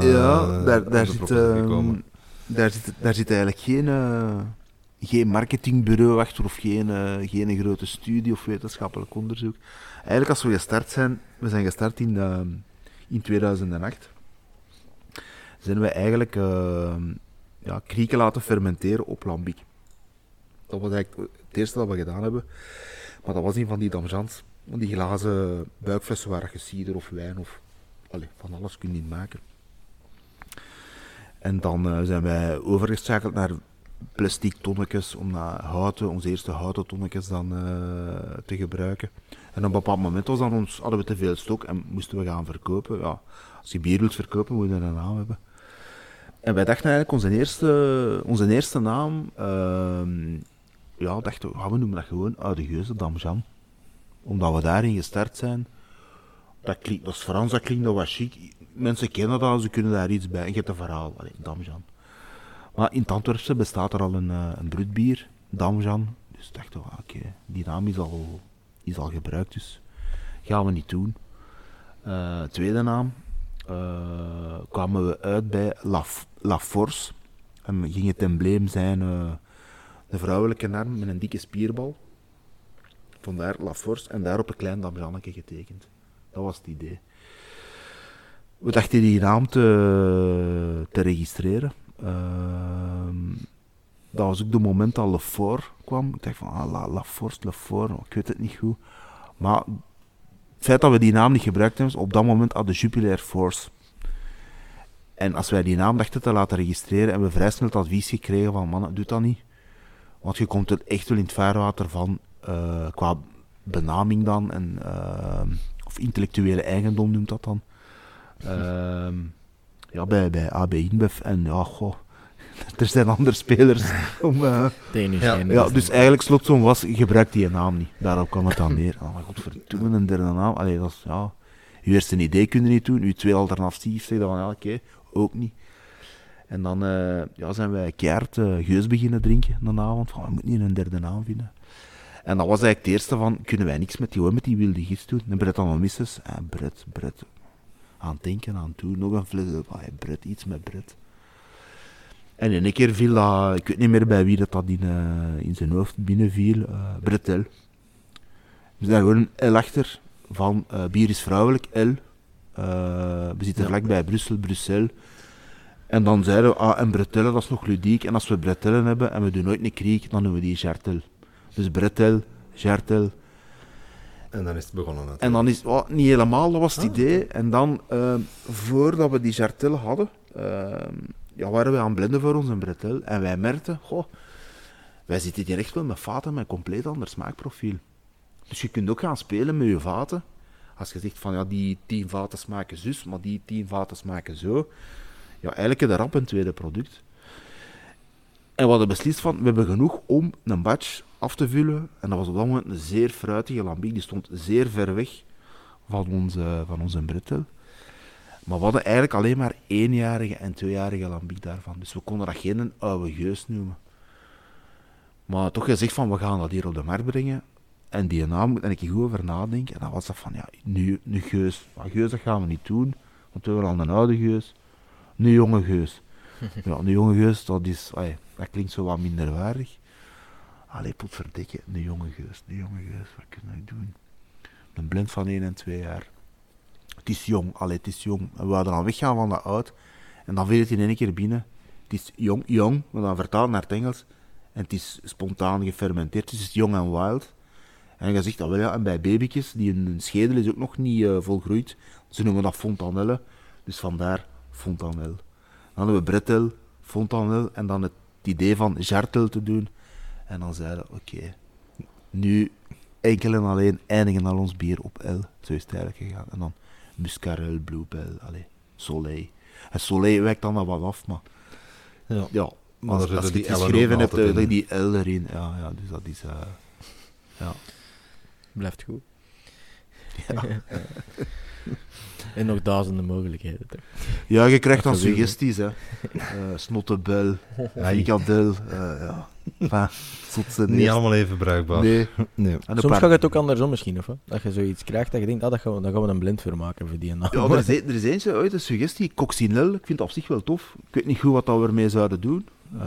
daar zit eigenlijk geen marketingbureau achter of geen grote studie of wetenschappelijk onderzoek. Eigenlijk als we zijn gestart in 2008, zijn we eigenlijk krieken laten fermenteren op lambic. Dat was eigenlijk het eerste dat we gedaan hebben, maar dat was een van die damjans. Want die glazen buikflessen waren cider of wijn of van alles kun je niet maken. En dan zijn wij overgeschakeld naar plastic tonnetjes om onze eerste houten tonnetjes dan te gebruiken. En op een bepaald moment hadden we te veel stok en moesten we gaan verkopen. Ja, als je bier wilt verkopen, moet je een naam hebben. En wij dachten eigenlijk onze eerste naam, dachten we noemen dat gewoon Oude Geuze Damjan. Omdat we daarin gestart zijn. Dat is Frans, dat klinkt wat chic. Mensen kennen dat, ze kunnen daar iets bij. En je hebt een verhaal, Damjan. Maar in het Antwerpse bestaat er al een brutbier, Damjan. Dus dachten we, die naam is al gebruikt, dus gaan we niet doen. Tweede naam, kwamen we uit bij La Force. En ging het embleem zijn de vrouwelijke arm met een dikke spierbal. Vandaar La Force en daarop een klein damjanneke getekend. Dat was het idee. We dachten die naam te registreren. Dat was ook de moment dat Le Fort kwam. Ik dacht van, La Force, Le Fort, ik weet het niet goed. Maar het feit dat we die naam niet gebruikt hebben, op dat moment had de Jupiler Force. En als wij die naam dachten te laten registreren, hebben we vrij snel het advies gekregen van, mannen, doe dat niet. Want je komt er echt wel in het vaarwater van qua benaming dan, of intellectuele eigendom noemt dat dan. Bij AB InBev en er zijn andere spelers om... dus eigenlijk slotsom was, gebruik die naam niet. Daarop kwam het dan neer. Oh, godverdomme, een derde naam. Allee, dat is, uw eerste idee kun je niet doen, uw tweede alternatief zegt dan van, oké, ook niet. En dan zijn wij keihard geus beginnen drinken na de avond. We moeten niet een derde naam vinden. En dat was eigenlijk het eerste van, kunnen wij niks met die wilde gist doen? En Brett dan misses. Brett. Aan het denken, aan het doen. Nog een fles. Brett, iets met Brett. En in een keer viel dat, ik weet niet meer bij wie dat in zijn hoofd binnenviel, Brettel. We zijn gewoon een L achter van bier is vrouwelijk, L. We zitten vlakbij Brussel. En dan zeiden we, en Bretelle, dat is nog ludiek. En als we Bretellen hebben en we doen nooit een kriek, dan doen we die Jartel. Dus Brettel, Jartel. En dan is het begonnen natuurlijk. En dan is het niet helemaal, dat was het idee. En dan, voordat we die Jartel hadden, waren we aan het blenden voor ons een Brettel. En wij merkten, wij zitten hier echt wel met vaten met een compleet ander smaakprofiel. Dus je kunt ook gaan spelen met je vaten. Als je zegt van, die 10 vaten smaken zus, maar die 10 vaten smaken zo. Ja, eigenlijk heb je rap een tweede product. En we hadden beslist van, we hebben genoeg om een batch af te vullen. En dat was op dat moment een zeer fruitige lambiek. Die stond zeer ver weg van onze Brettel. Maar we hadden eigenlijk alleen maar 1-jarige en 2-jarige lambiek daarvan. Dus we konden dat geen oude geus noemen. Maar toch gezegd van, we gaan dat hier op de markt brengen. En die naam moet er goed over nadenken. En dan was dat van, nu geus. Maar geus, dat gaan we niet doen. Want we hebben al een oude geus. Een jonge geus. Ja, een jonge geus, dat klinkt zo wat minderwaardig. Allee, potverdikke, een jonge geus, wat kunnen we doen? Een blend van 1 en 2 jaar. Het is jong. En we hadden dan weggaan van dat oud. En dan viel het in één keer binnen. Het is jong, maar dan vertaald naar het Engels. En het is spontaan gefermenteerd, dus het is jong en wild. En je zegt dat wel, en bij babytjes, die hun schedel is ook nog niet volgroeid. Ze noemen dat fontanelle, dus vandaar fontanelle. Dan hadden we Brettel, fontanelle, en dan het idee van Jartel te doen. En dan zeiden we, oké, nu enkel en alleen eindigen al ons bier op L. Zo is het eigenlijk gegaan. En dan Muscarel, Bluebell, Soleil. En Soleil wijkt dan wat af, maar... Ja, maar als je het geschreven hebt, die L erin. Ja, dus dat is... Blijft goed. Ja. En nog duizenden mogelijkheden. Toch? Ja, je krijgt dan suggesties, hè. Snottebel, frikadel, niet allemaal even bruikbaar. Nee. Soms gaat het ook andersom misschien, of? Dat je zoiets krijgt dat je denkt, dan gaan we een blend voor maken voor die naam. Ja, er is eentje uit, een suggestie, coccinelle. Ik vind het op zich wel tof. Ik weet niet goed wat we ermee zouden doen.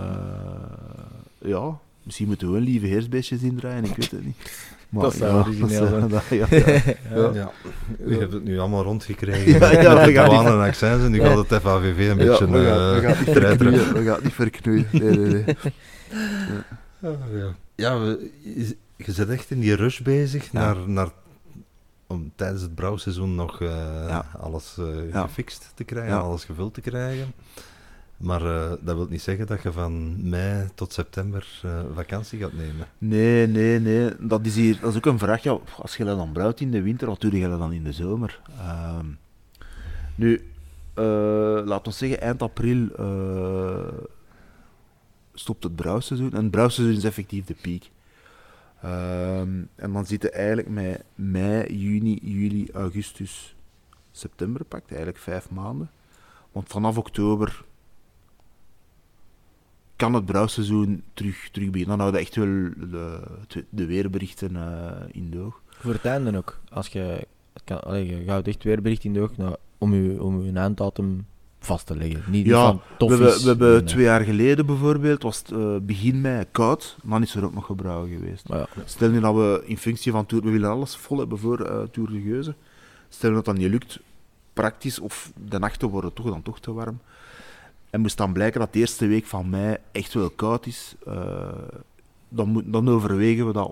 Misschien moeten we een lieve heersbeestjes indraaien, ik weet het niet. Maar, dat zou origineel zijn. Ja. Je hebt het nu allemaal rondgekregen. We gaan een accent en nu gaat het FAVV een beetje we gaan het niet verknoeien. Nee. Je zit echt in die rush bezig om tijdens het brouwseizoen nog alles gefixt te krijgen, alles gevuld te krijgen. Maar dat wil niet zeggen dat je van mei tot september vakantie gaat nemen. Nee. Dat is ook een vraag. Ja, als je dat dan brouwt in de winter, wat doe je dat dan in de zomer? Laten we zeggen, eind april stopt het brouwseizoen. En het brouwseizoen is effectief de piek. En dan zit je eigenlijk met mei, juni, juli, augustus, september pakt. Eigenlijk 5 maanden. Want vanaf oktober kan het brouwseizoen terug beginnen. Dan houden echt wel de weerberichten in de oog. Voor het einde ook. Als je houdt echt weerbericht in de oog om je einddatum vast te leggen. Niet van tof is. We hebben 2 jaar geleden bijvoorbeeld, was het begin mei koud, dan is er ook nog gebrouwen geweest. Ja. Stel nu dat we in functie van Tour, we willen alles vol hebben voor Tour de Geuze. Stel dat dat niet lukt, praktisch, of de nachten worden dan toch te warm. En moest dan blijken dat de eerste week van mei echt wel koud is, dan overwegen we dat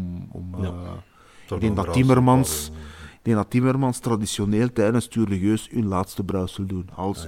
ik denk dat Timmermans traditioneel tijdens Tour de Geuze hun laatste brouwsel doen, als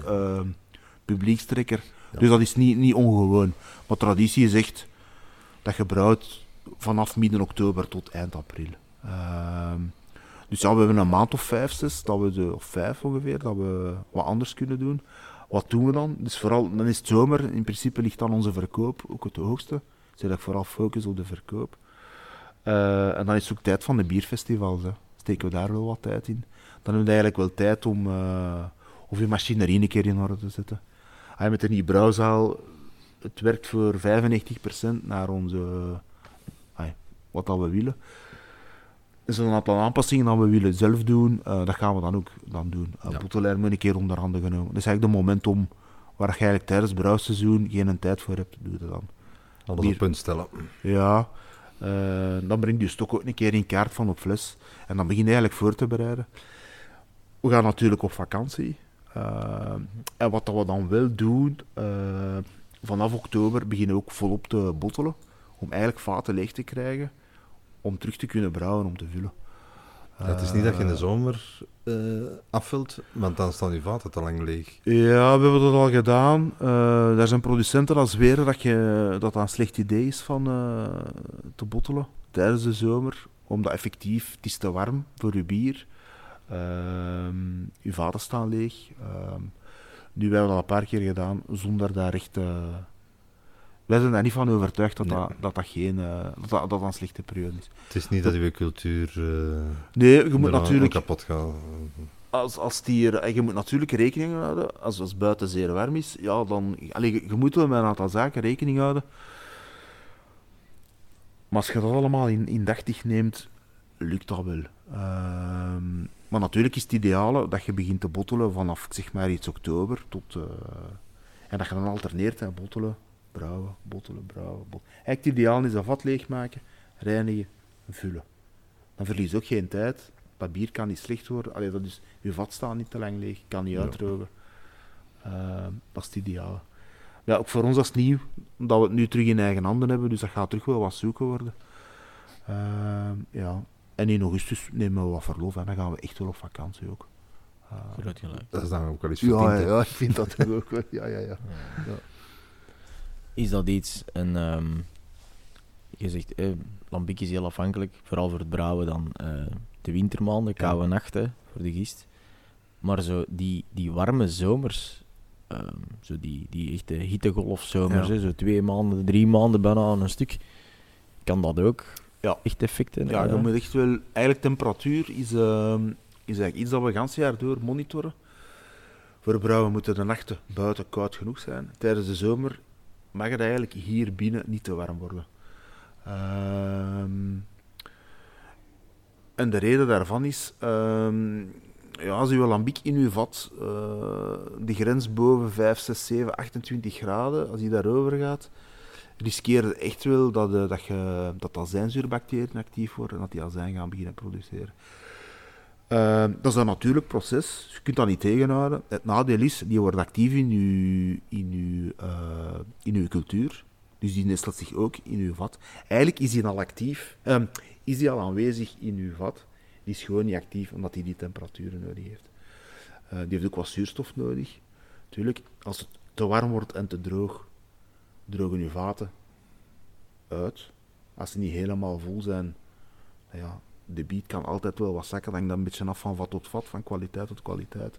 publiekstrekker. Ja. Dus dat is niet ongewoon. Maar traditie is echt dat je brouwt vanaf midden oktober tot eind april. Dus ja, we hebben een maand of 5, 6, of 5 ongeveer, dat we wat anders kunnen doen. Wat doen we dan? Dus vooral, dan is het zomer, in principe ligt dan onze verkoop ook het hoogste. Dus dat ik vooral focus op de verkoop. En dan is het ook tijd van de bierfestivals. Hè. Steken we daar wel wat tijd in. Dan hebben we eigenlijk wel tijd om je machinerie een keer in orde te zetten. Met de nieuwe brouwzaal, het werkt voor 95% naar onze, wat dat we willen. Er zijn een aantal aanpassingen dat we willen zelf doen, dat gaan we dan ook doen. Bottelaar moet een keer onder handen genomen. Dat is eigenlijk het moment waar je eigenlijk tijdens het brouwseizoen geen tijd voor hebt, doe je dan. Alles op punt stellen. Ja, dan breng je stok ook een keer in kaart van op fles. En dan begin je eigenlijk voor te bereiden. We gaan natuurlijk op vakantie. En wat dat we dan wel doen, vanaf oktober beginnen we ook volop te bottelen. Om eigenlijk vaten leeg te krijgen. Om terug te kunnen brouwen, om te vullen. Het is niet dat je in de zomer afvult, want dan staan je vaten te lang leeg. Ja, we hebben dat al gedaan. Daar zijn producenten dat zweren dat een slecht idee is van te bottelen tijdens de zomer. Omdat effectief, het is te warm voor je bier. Je vaten staan leeg. Nu hebben we dat een paar keer gedaan, zonder daar echt... wij zijn daar niet van overtuigd dat een slechte periode is. Het is niet dat je cultuur nee, je moet natuurlijk kapot gaat. Je moet natuurlijk rekening houden, als het buiten zeer warm is, ja, dan... je moet wel met een aantal zaken rekening houden. Maar als je dat allemaal in dachtig neemt, lukt dat wel. Maar natuurlijk is het ideale dat je begint te bottelen vanaf, zeg maar, iets oktober tot... en dat je dan alterneert, hè, bottelen, brouwen, bottelen, brouwen. Eigenlijk het ideaal is dat vat leegmaken, reinigen en vullen. Dan verlies je ook geen tijd. Dat bier kan niet slecht worden. Dat is, je vat staat niet te lang leeg, kan niet uitdrogen. Dat is het ideale. Ja, ook voor ons als nieuw, dat we het nu terug in eigen handen hebben, dus dat gaat terug wel wat zoeken worden. Ja. En in augustus nemen we wat verlof en dan gaan we echt wel op vakantie ook. Dat is dan ook wel eens verdiend. Ja, ik vind dat ook wel. Ja. Is dat iets, je zegt, lambiek is heel afhankelijk, vooral voor het brouwen dan de wintermaanden, koude nachten voor de gist. Maar zo die warme zomers, zo die echte hittegolfzomers, zo 2 maanden, 3 maanden bijna aan een stuk, kan dat ook echt effecten? Ja, je moet echt wel... Eigenlijk temperatuur is eigenlijk iets dat we het hele jaar door monitoren. Voor brouwen moeten de nachten buiten koud genoeg zijn. Tijdens de zomer mag het eigenlijk hier binnen niet te warm worden. En de reden daarvan is, als je lambiek in je vat, de grens boven 5, 6, 7, 28 graden, als die daarover gaat, riskeer je echt wel dat azijnzuurbacteriën actief worden en dat die azijn gaan beginnen produceren. Dat is een natuurlijk proces, je kunt dat niet tegenhouden. Het nadeel is, die wordt actief in uw cultuur, dus die nestelt zich ook in uw vat. Eigenlijk is die al actief, is die al aanwezig in uw vat, die is gewoon niet actief omdat hij die temperaturen nodig heeft. Die heeft ook wat zuurstof nodig. Natuurlijk, als het te warm wordt en te droog, drogen uw vaten uit. Als ze niet helemaal vol zijn, de biet kan altijd wel wat zakken. Dat hangt dan een beetje af van vat tot vat, van kwaliteit tot kwaliteit.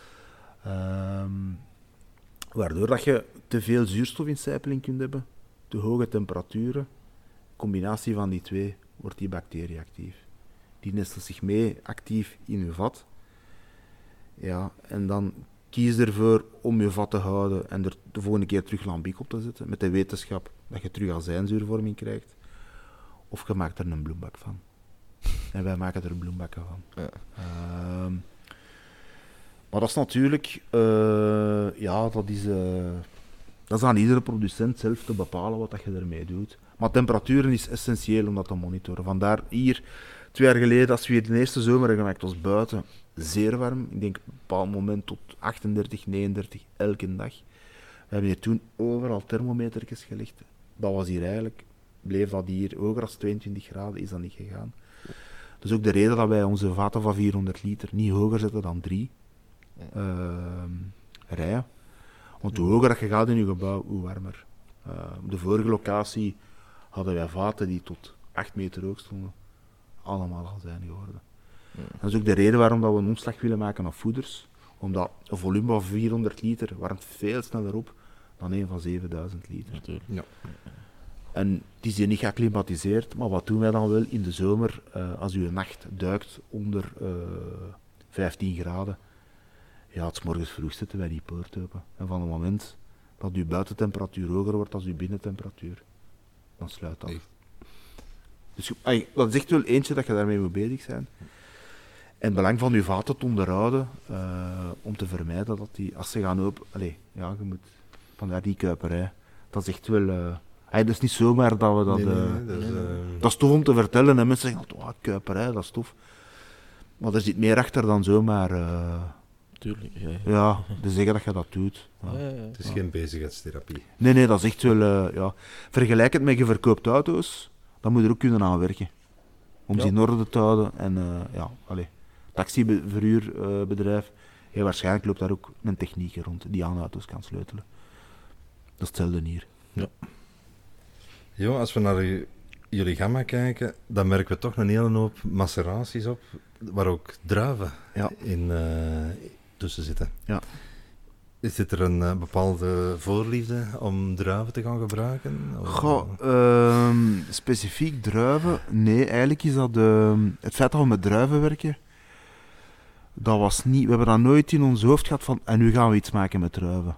Waardoor dat je te veel zuurstofincijpeling kunt hebben, te hoge temperaturen. Combinatie van die twee wordt die bacterie actief. Die nestelt zich mee actief in je vat. Ja, en dan kies ervoor om je vat te houden en er de volgende keer terug lambiek op te zetten, met de wetenschap dat je terug azijnzuurvorming krijgt. Of je maakt er een bloembak van. En wij maken er bloembakken van. Ja. Maar dat is natuurlijk... dat is aan iedere producent zelf te bepalen wat dat je ermee doet. Maar temperaturen is essentieel om dat te monitoren. Vandaar hier, 2 jaar geleden, als we hier de eerste zomer hebben gemaakt, was buiten zeer warm. Ik denk op een bepaald moment tot 38, 39 elke dag. We hebben hier toen overal thermometertjes gelegd. Dat was hier eigenlijk... Bleef dat hier hoger dan 22 graden, is dat niet gegaan. Dat is ook de reden dat wij onze vaten van 400 liter niet hoger zetten dan 3 rijen. Want hoe hoger dat je gaat in je gebouw, hoe warmer. Op de vorige locatie hadden wij vaten die tot 8 meter hoog stonden. Allemaal al zijn geworden. Dat is ook de reden waarom dat we een omslag willen maken op voeders. Omdat een volume van 400 liter warmt veel sneller op dan een van 7000 liter. Natuurlijk. Ja. En het is hier niet geacclimatiseerd, maar wat doen wij dan wel in de zomer als u een nacht duikt onder 15 graden? Ja, het 's morgens vroeg zitten wij die poort open. En van het moment dat uw buitentemperatuur hoger wordt dan uw binnentemperatuur, dan sluit dat. Echt? Dus dat is echt wel eentje dat je daarmee moet bezig zijn. En het belang van uw vaten te onderhouden, om te vermijden dat die, als ze gaan open... Allee, ja, je moet... Vandaar die kuiperij. Dat is echt wel... dat is niet zomaar dat we dat... Nee, dat is, dat is tof om te vertellen. En mensen zeggen altijd, kuiperij, dat is tof. Maar er zit meer achter dan zomaar... Tuurlijk. ja, te zeggen dat je dat doet. Ja. het is geen bezigheidstherapie. Nee, dat is echt wel... ja. Vergelijk het met je verkoopt auto's, dan moet je er ook kunnen aan werken. Om ze in orde te houden. En taxiverhuurbedrijf, waarschijnlijk loopt daar ook een technieker rond die aan auto's kan sleutelen. Dat is hetzelfde hier. Ja. Jo, als we naar jullie gamma kijken, dan merken we toch een hele hoop maceraties op, waar ook druiven in tussen zitten. Ja. Zit er een bepaalde voorliefde om druiven te gaan gebruiken? Specifiek druiven? Nee, eigenlijk is dat... het feit dat we met druiven werken, dat was niet... We hebben dat nooit in ons hoofd gehad van... En nu gaan we iets maken met druiven.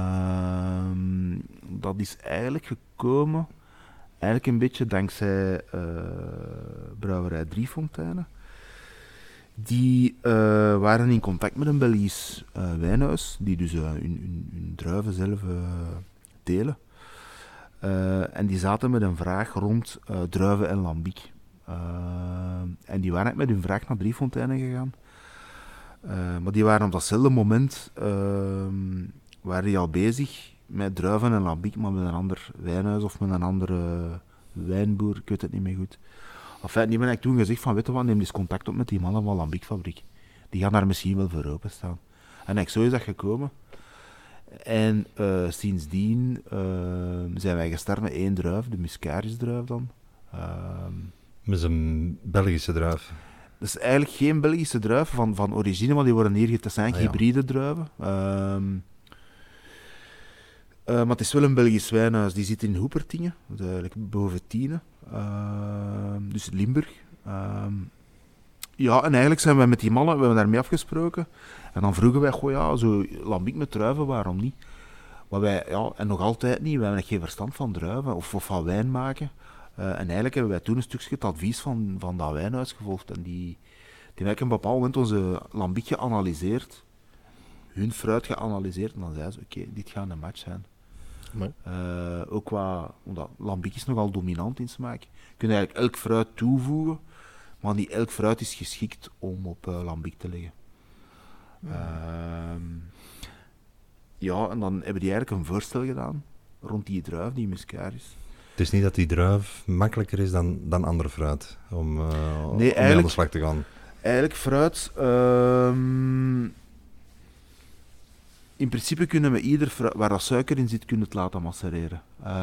Dat is eigenlijk gekomen... Eigenlijk een beetje dankzij brouwerij Driefonteinen. Die waren in contact met een Belgisch wijnhuis, die dus hun druiven zelf telen. En die zaten met een vraag rond druiven en lambiek. En die waren met hun vraag naar Driefonteinen gegaan. Maar die waren op datzelfde moment waren die al bezig met druiven en lambiek, maar met een ander wijnhuis of met een andere wijnboer, ik weet het niet meer goed. Enfin, die ben ik toen gezegd van, weet je wat, neem eens contact op met die mannen van Lambiekfabriek. Die gaan daar misschien wel voor openstaan. En zo is dat gekomen. En sindsdien zijn wij gestart met 1 druif, de Muscaris-druif dan. Met een Belgische druif. Dat is eigenlijk geen Belgische druif van origine, maar die worden hier getest. Het zijn hybride druiven. Maar het is wel een Belgisch wijnhuis, die zit in Hoepertingen, eigenlijk boven Tiene, dus Limburg. En eigenlijk zijn wij met die mannen, we hebben daarmee afgesproken, en dan vroegen wij, zo lambiek met druiven, waarom niet? Maar wij, en nog altijd niet, wij hebben geen verstand van druiven of van wijn maken. En eigenlijk hebben wij toen een stukje het advies van dat wijnhuis gevolgd, en die hebben op een bepaald moment onze lambiek geanalyseerd, hun fruit geanalyseerd, en dan zeiden ze, oké, dit gaat een match zijn. Ook omdat lambiek is nogal dominant in smaak. Je kunt eigenlijk elk fruit toevoegen, maar niet elk fruit is geschikt om op lambiek te leggen. En dan hebben die eigenlijk een voorstel gedaan rond die druif, die Muscaris. Het is niet dat die druif makkelijker is dan andere fruit om mee aan de slag te gaan. Eigenlijk fruit... in principe kunnen we ieder fruit waar dat suiker in zit, kunnen het laten macereren.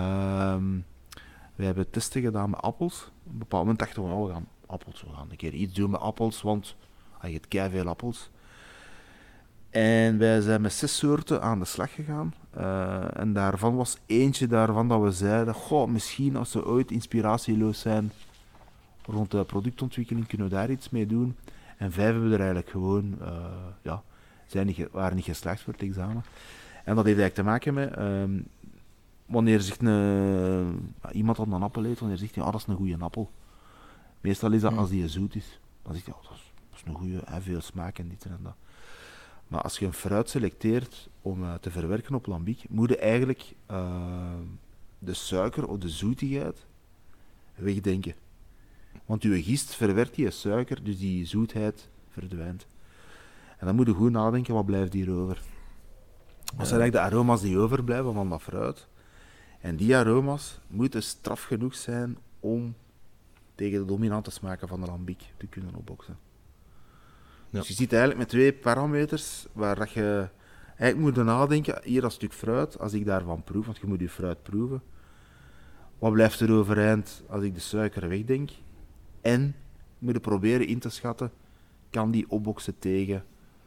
Wij hebben testen gedaan met appels. Op een bepaald moment dachten we, we gaan een keer iets doen met appels, want je hebt keiveel appels. En wij zijn met 6 soorten aan de slag gegaan. En daarvan was eentje dat we zeiden, misschien als we ooit inspiratieloos zijn rond de productontwikkeling, kunnen we daar iets mee doen. En 5 hebben we er eigenlijk gewoon... waren niet geslaagd voor het examen. En dat heeft eigenlijk te maken met... wanneer zegt iemand dat een appel eet, wanneer zegt hij, dat is een goede appel. Meestal is dat als die zoet is. Dan zegt hij, dat is een goede, veel smaak en dit en dat. Maar als je een fruit selecteert om te verwerken op lambiek, moet je eigenlijk de suiker of de zoetigheid wegdenken. Want je gist verwerkt die suiker, dus die zoetheid verdwijnt. En dan moet je goed nadenken, wat blijft hier over? Wat zijn eigenlijk de aroma's die overblijven van dat fruit? En die aroma's moeten straf genoeg zijn om tegen de dominante smaken van de lambiek te kunnen opboksen. Ja. Dus je zit eigenlijk met 2 parameters waar dat je eigenlijk moet nadenken, hier dat stuk fruit, als ik daarvan proef, want je moet je fruit proeven, Wat blijft er overeind als ik de suiker wegdenk? En moet je proberen in te schatten, kan die opboksen tegen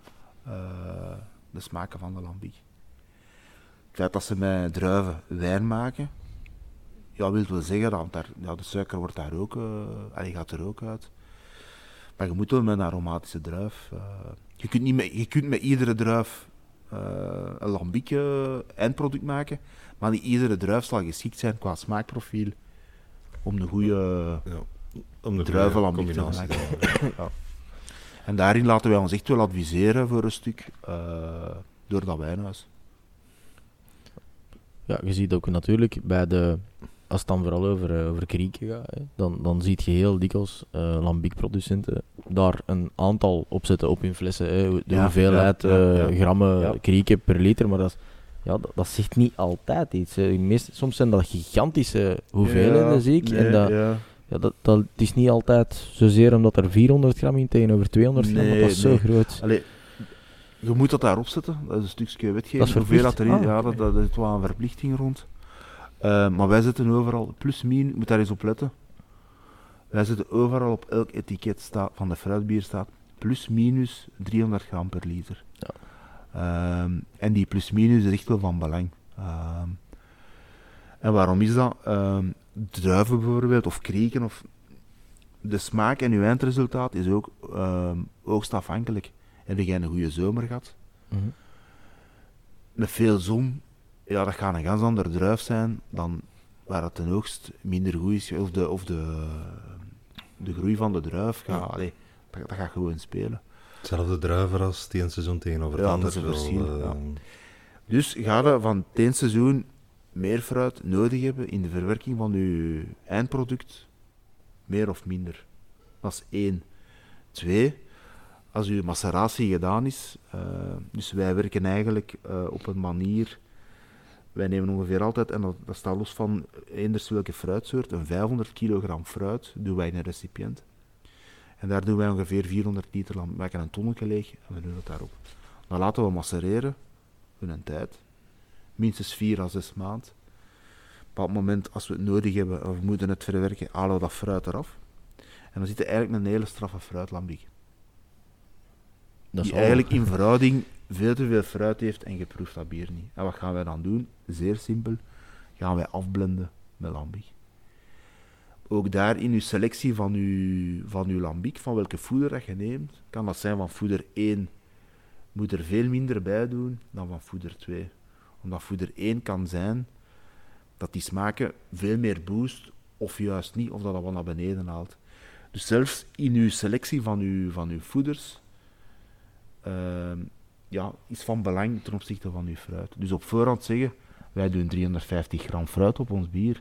de smaken van de lambic? Het feit dat ze met druiven wijn maken, ja, wil wel zeggen dat de suiker wordt daar ook, gaat er ook uit. Maar je moet wel met een aromatische druif. Je kunt met iedere druif een lambic eindproduct maken, maar niet iedere druif zal geschikt zijn qua smaakprofiel om een goede druivenlambic te maken. Ja. En daarin laten wij ons echt wel adviseren voor een stuk door dat wijnhuis. Ja, je ziet ook natuurlijk als het dan vooral over krieken gaat, hè, dan zie je heel dikwijls lambic-producenten daar een aantal opzetten op hun flessen. Hè, de hoeveelheid grammen krieken per liter, maar dat zegt niet altijd iets. Hè. Soms zijn dat gigantische hoeveelheden, zie ik. Het is niet altijd zozeer omdat er 400 gram in tegenover 200 gram, want dat is zo groot. Allee, je moet dat daarop zetten, dat is een stukje wetgeving. Dat is verplicht. Dat is wel een verplichting rond. Maar wij zetten overal, plus min, je moet daar eens op letten. Wij zetten overal op elk etiket van de fruitbier staat plus minus 300 gram per liter. Ja. En die plus minus is echt wel van belang. En waarom is dat? Druiven bijvoorbeeld, of krieken, of de smaak en uw eindresultaat is ook oogstafhankelijk. Heb jij een goede zomer gehad? Mm-hmm. Met veel zon, ja, dat gaat een ganz ander druif zijn dan waar het ten oogst minder goed is, of de groei van de druif. Dat gaat gewoon spelen. Hetzelfde druiven als het een seizoen tegenover het andere. Dat is een verschil. Ja. Dus ga je van het ene seizoen meer fruit nodig hebben in de verwerking van je eindproduct, meer of minder. Dat is 1. 2, als je maceratie gedaan is, dus wij werken eigenlijk op een manier, wij nemen ongeveer altijd, en dat staat los van eenders welke fruitsoort, een 500 kilogram fruit doen wij in een recipiënt. En daar doen wij ongeveer 400 liter aan, maken een tonnetje leeg en we doen het daarop. Dan laten we macereren, in een tijd, minstens 4 à 6 maanden. Op het moment, als we het nodig hebben, of we moeten het verwerken, halen we dat fruit eraf. En dan zit er eigenlijk een hele straffe fruitlambic. Die eigenlijk in verhouding veel te veel fruit heeft en je proeft dat bier niet. En wat gaan wij dan doen? Zeer simpel. Gaan wij afblenden met lambic. Ook daar in uw selectie van uw lambic, van welke voeder dat je neemt, kan dat zijn van voeder 1, moet er veel minder bij doen dan van voeder 2. Omdat voeder 1 kan zijn dat die smaken veel meer boost, of juist niet, of dat wat naar beneden haalt. Dus zelfs in uw selectie van uw voeders is van belang ten opzichte van uw fruit. Dus op voorhand zeggen, wij doen 350 gram fruit op ons bier.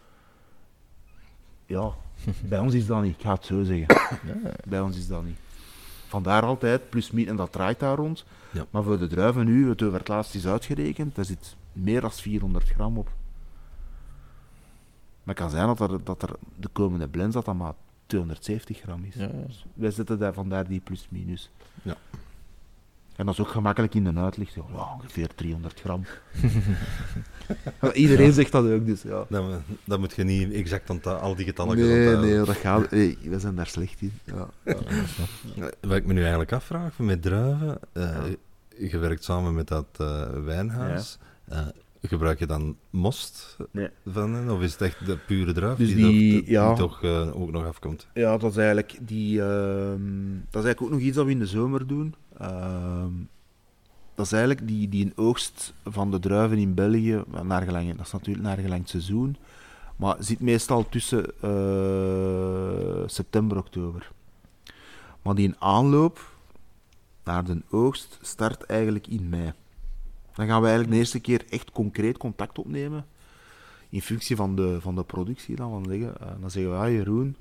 Ja, bij ons is dat niet, ik ga het zo zeggen. Ja. Bij ons is dat niet. Vandaar altijd, plus min, en dat draait daar rond. Ja. Maar voor de druiven nu, het over het laatst is uitgerekend, daar zit meer dan 400 gram op. Maar het kan zijn dat er de komende blends dat maar 270 gram is. Ja. Dus wij zetten daar vandaar die plus minus. Ja. En dat is ook gemakkelijk in de uitleg. Ja, ongeveer 300 gram. Iedereen zegt dat ook, dus ja. Dan moet je niet exact al die getallen Nee, dat gaat. Nee, wij zijn daar slecht in. Ja. Wat ik me nu eigenlijk afvraag, met druiven, je werkt samen met dat wijnhuis. Ja. Gebruik je dan most van hen, of is het echt de pure druif dus die toch ook nog afkomt? Ja, dat is eigenlijk ook nog iets dat we in de zomer doen. Dat is eigenlijk die een oogst van de druiven in België, dat is natuurlijk naar gelang het seizoen, maar zit meestal tussen september en oktober. Maar die aanloop naar de oogst start eigenlijk in mei. Dan gaan we eigenlijk de eerste keer echt concreet contact opnemen, in functie van de productie. Dan zeggen we, Jeroen,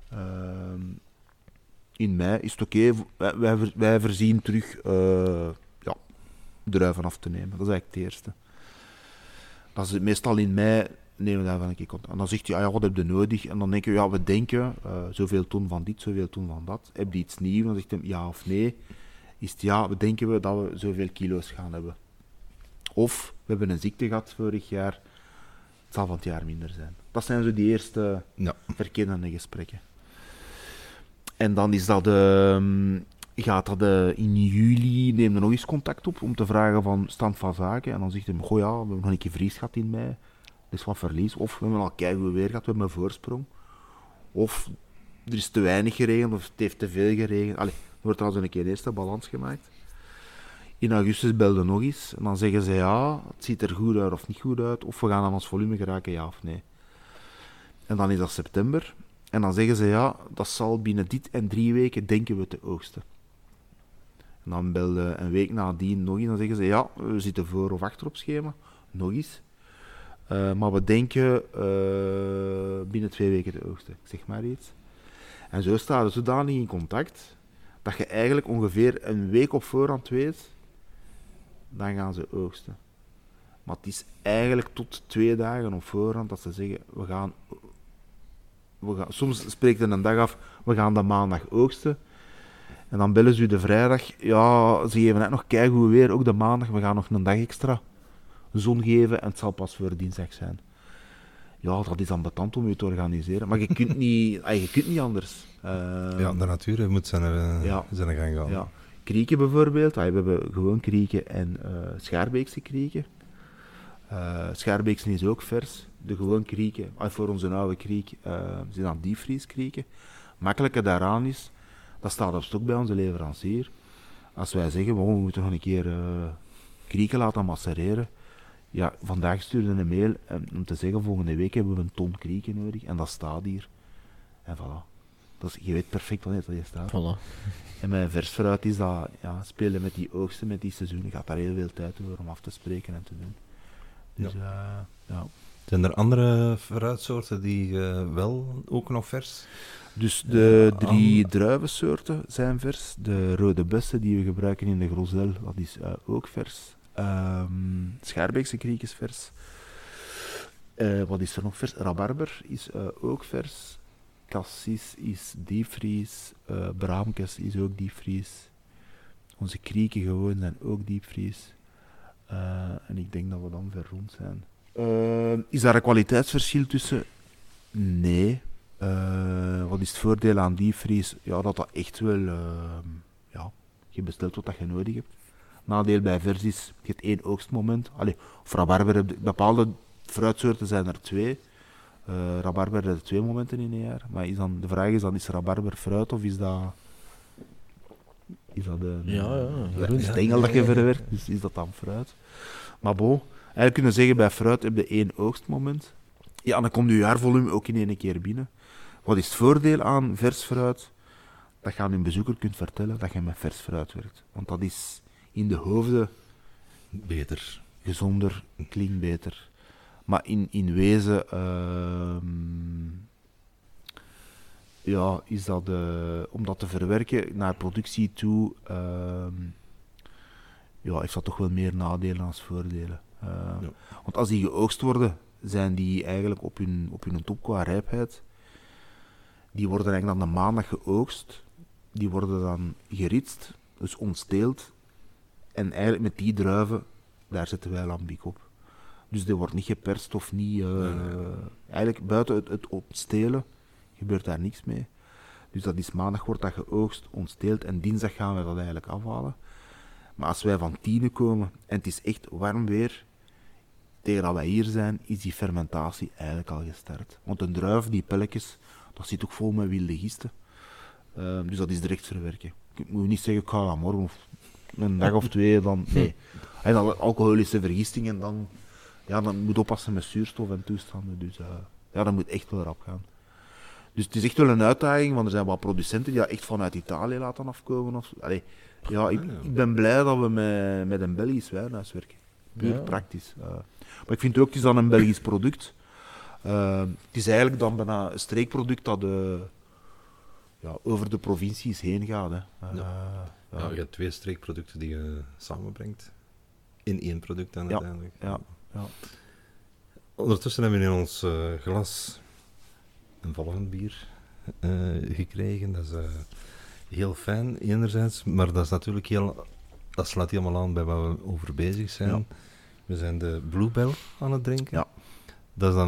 in mei is het oké, wij voorzien terug druiven af te nemen. Dat is eigenlijk het eerste. Dat is meestal in mei, nemen we daarvan een keer contact. En dan zegt hij, wat heb je nodig? En dan denken we, we denken, zoveel ton van dit, zoveel ton van dat. Heb je iets nieuws? Dan zegt hij, ja of nee. Is het ja, denken we dat we zoveel kilo's gaan hebben. Of, we hebben een ziekte gehad vorig jaar, het zal van het jaar minder zijn. Dat zijn zo die eerste verkennende gesprekken. En dan is dat gaat dat in juli, neem er nog eens contact op om te vragen van stand van zaken. En dan zegt hij, goh ja, we hebben nog een keer vries gehad in mei. Dat is wat verlies. Of we hebben al keigoed weer gehad, we hebben een voorsprong. Of er is te weinig geregend, of het heeft te veel geregend. Allee, er wordt trouwens een keer de eerste balans gemaakt. In augustus belden nog eens. En dan zeggen ze ja, het ziet er goed uit of niet goed uit. Of we gaan aan ons volume geraken, ja of nee. En dan is dat september. En dan zeggen ze ja, dat zal binnen dit en 3 weken denken we te oogsten. En dan belden een week nadien nog eens. Dan zeggen ze ja, we zitten voor of achter op schema. Nog eens. Maar we denken binnen 2 weken te oogsten. Ik zeg maar iets. En zo staan we zodanig in contact dat je eigenlijk ongeveer een week op voorhand weet, dan gaan ze oogsten. Maar het is eigenlijk tot 2 dagen op voorhand dat ze zeggen, we gaan soms spreekt er een dag af, we gaan de maandag oogsten. En dan bellen ze u de vrijdag, ja, ze geven net nog keigoed weer, ook de maandag, we gaan nog een dag extra zon geven en het zal pas voor dinsdag zijn. Ja, dat is ambetant om je te organiseren, maar je kunt niet anders. Ja, de natuur moet zijn gang gaan. Ja. Krieken bijvoorbeeld, we hebben gewoon krieken en Schaarbeekse krieken. Schaarbeekse is ook vers. De gewoon krieken, voor onze oude kriek, zijn dan diepvrieskrieken. Makkelijke daaraan is, dat staat op stok bij onze leverancier. Als wij zeggen, we moeten nog een keer krieken laten macereren. Ja, vandaag stuurde een mail om te zeggen, volgende week hebben we een ton krieken nodig. En dat staat hier. En voilà. Je weet perfect wanneer dat hier staat. Voilà. En met vers fruit is dat, spelen met die oogsten, met die seizoenen, gaat daar heel veel tijd over om af te spreken en te doen. Dus ja. Zijn er andere fruitsoorten die wel ook nog vers? Dus de 3 druivensoorten zijn vers. De rode bessen die we gebruiken in de Grosel, dat is ook vers. Schaarbeekse kriek is vers. Wat is er nog vers? Rabarber is ook vers. Cassis is diepvries. Braamkes is ook diepvries. Onze krieken gewoon zijn ook diepvries. En ik denk dat we dan ver rond zijn. Is daar een kwaliteitsverschil tussen? Nee. Wat is het voordeel aan diepvries? Ja, dat echt wel... je bestelt wat je nodig hebt. Nadeel bij vers is, je hebt 1 oogstmoment. Of rabarber, bepaalde fruitsoorten zijn er 2. Rabarber heeft 2 momenten in een jaar. Maar de vraag is dan, is rabarber fruit of is dat... Is dat een stengel dat je verwerkt? Dus is dat dan fruit? Maar eigenlijk kunnen we zeggen, bij fruit heb je 1 oogstmoment. Ja, dan komt je jaarvolume ook in 1 keer binnen. Wat is het voordeel aan vers fruit? Dat je aan een bezoeker kunt vertellen dat je met vers fruit werkt. Want dat is in de hoofden beter, gezonder, klinkt beter. Maar in wezen is dat om dat te verwerken naar productie toe, heeft dat toch wel meer nadelen dan voordelen. Want als die geoogst worden, zijn die eigenlijk op hun top qua rijpheid. Die worden eigenlijk dan de maandag geoogst. Die worden dan geritst, dus ontsteeld. En eigenlijk met die druiven, daar zetten wij lambiek op. Dus die wordt niet geperst of niet... Eigenlijk buiten het ontstelen gebeurt daar niks mee. Dus dat is maandag wordt dat geoogst, ontsteeld en dinsdag gaan we dat eigenlijk afhalen. Maar als wij van 10 komen en het is echt warm weer, tegen dat wij hier zijn, is die fermentatie eigenlijk al gestart. Want een druif, die pelletjes, dat zit ook vol met wilde gisten. Dus dat is direct verwerken. Ik moet niet zeggen, ik ga dat morgen of een dag of 2, dan... Nee. En dan alcoholische vergisting en dan moet je oppassen met zuurstof en toestanden. Dus dat moet echt wel rap gaan. Dus het is echt wel een uitdaging, want er zijn wat producenten die dat echt vanuit Italië laten afkomen. Ik ben blij dat we met een Belgisch wijnhuis werken. Puur praktisch. Maar ik vind ook, het is dan een Belgisch product. Het is eigenlijk dan bijna een streekproduct dat over de provincies heen gaat. Hè. Je hebt 2 streekproducten die je samenbrengt in 1 product dan uiteindelijk. Ja. Ondertussen hebben we in ons glas een volgend bier gekregen. Dat is heel fijn enerzijds, maar dat is natuurlijk dat slaat helemaal aan bij wat we over bezig zijn. Ja. We zijn de Bluebell aan het drinken. Ja. Dat is dan met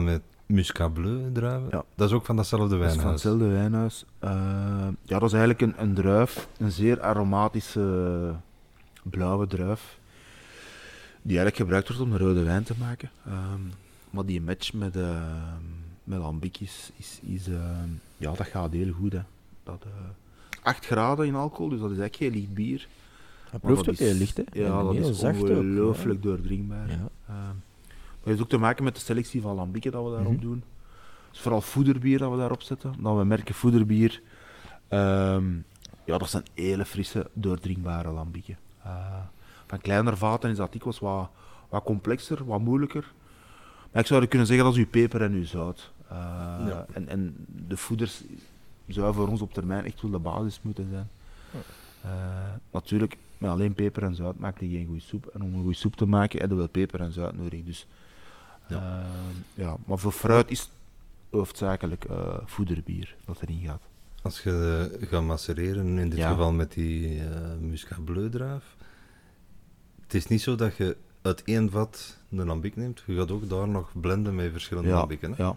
Muscat Bleu druiven? Ja. Dat is ook van datzelfde Dat is van wijnhuis? hetzelfde wijnhuis. Ja, dat is eigenlijk een druif, een zeer aromatische blauwe druif, die eigenlijk gebruikt wordt om de rode wijn te maken. Maar die match met lambic is ja, dat gaat heel goed. Hè. 8 graden in alcohol, dus dat is eigenlijk geen licht bier. Hij proeft dat ook heel licht, hè? Ja, En dat heel is zacht ook, ongelooflijk doordringbaar. Ja. Maar het heeft ook te maken met de selectie van lambieken dat we daarop Mhm. doen. Het is vooral voederbier dat we daarop zetten. Dat we merken voederbier. Ja, dat zijn hele frisse, doordringbare lambieken. Van kleiner vaten is dat dikwijls wat complexer, wat moeilijker. Maar ik zou kunnen zeggen dat is uw peper en uw zout. Ja. En de voeders zou voor ons op termijn echt wel de basis moeten zijn. Natuurlijk, met alleen peper en zout maakt je geen goede soep. En om een goede soep te maken, heb je wel peper en zout nodig. Dus, ja, maar voor fruit is het hoofdzakelijk voederbier dat erin gaat. Als je gaat macereren, in dit Ja. geval met die Muscat Bleu druif, het is niet zo dat je uit één vat een lambic neemt, je gaat ook daar nog blenden met verschillende lambikken. Hè?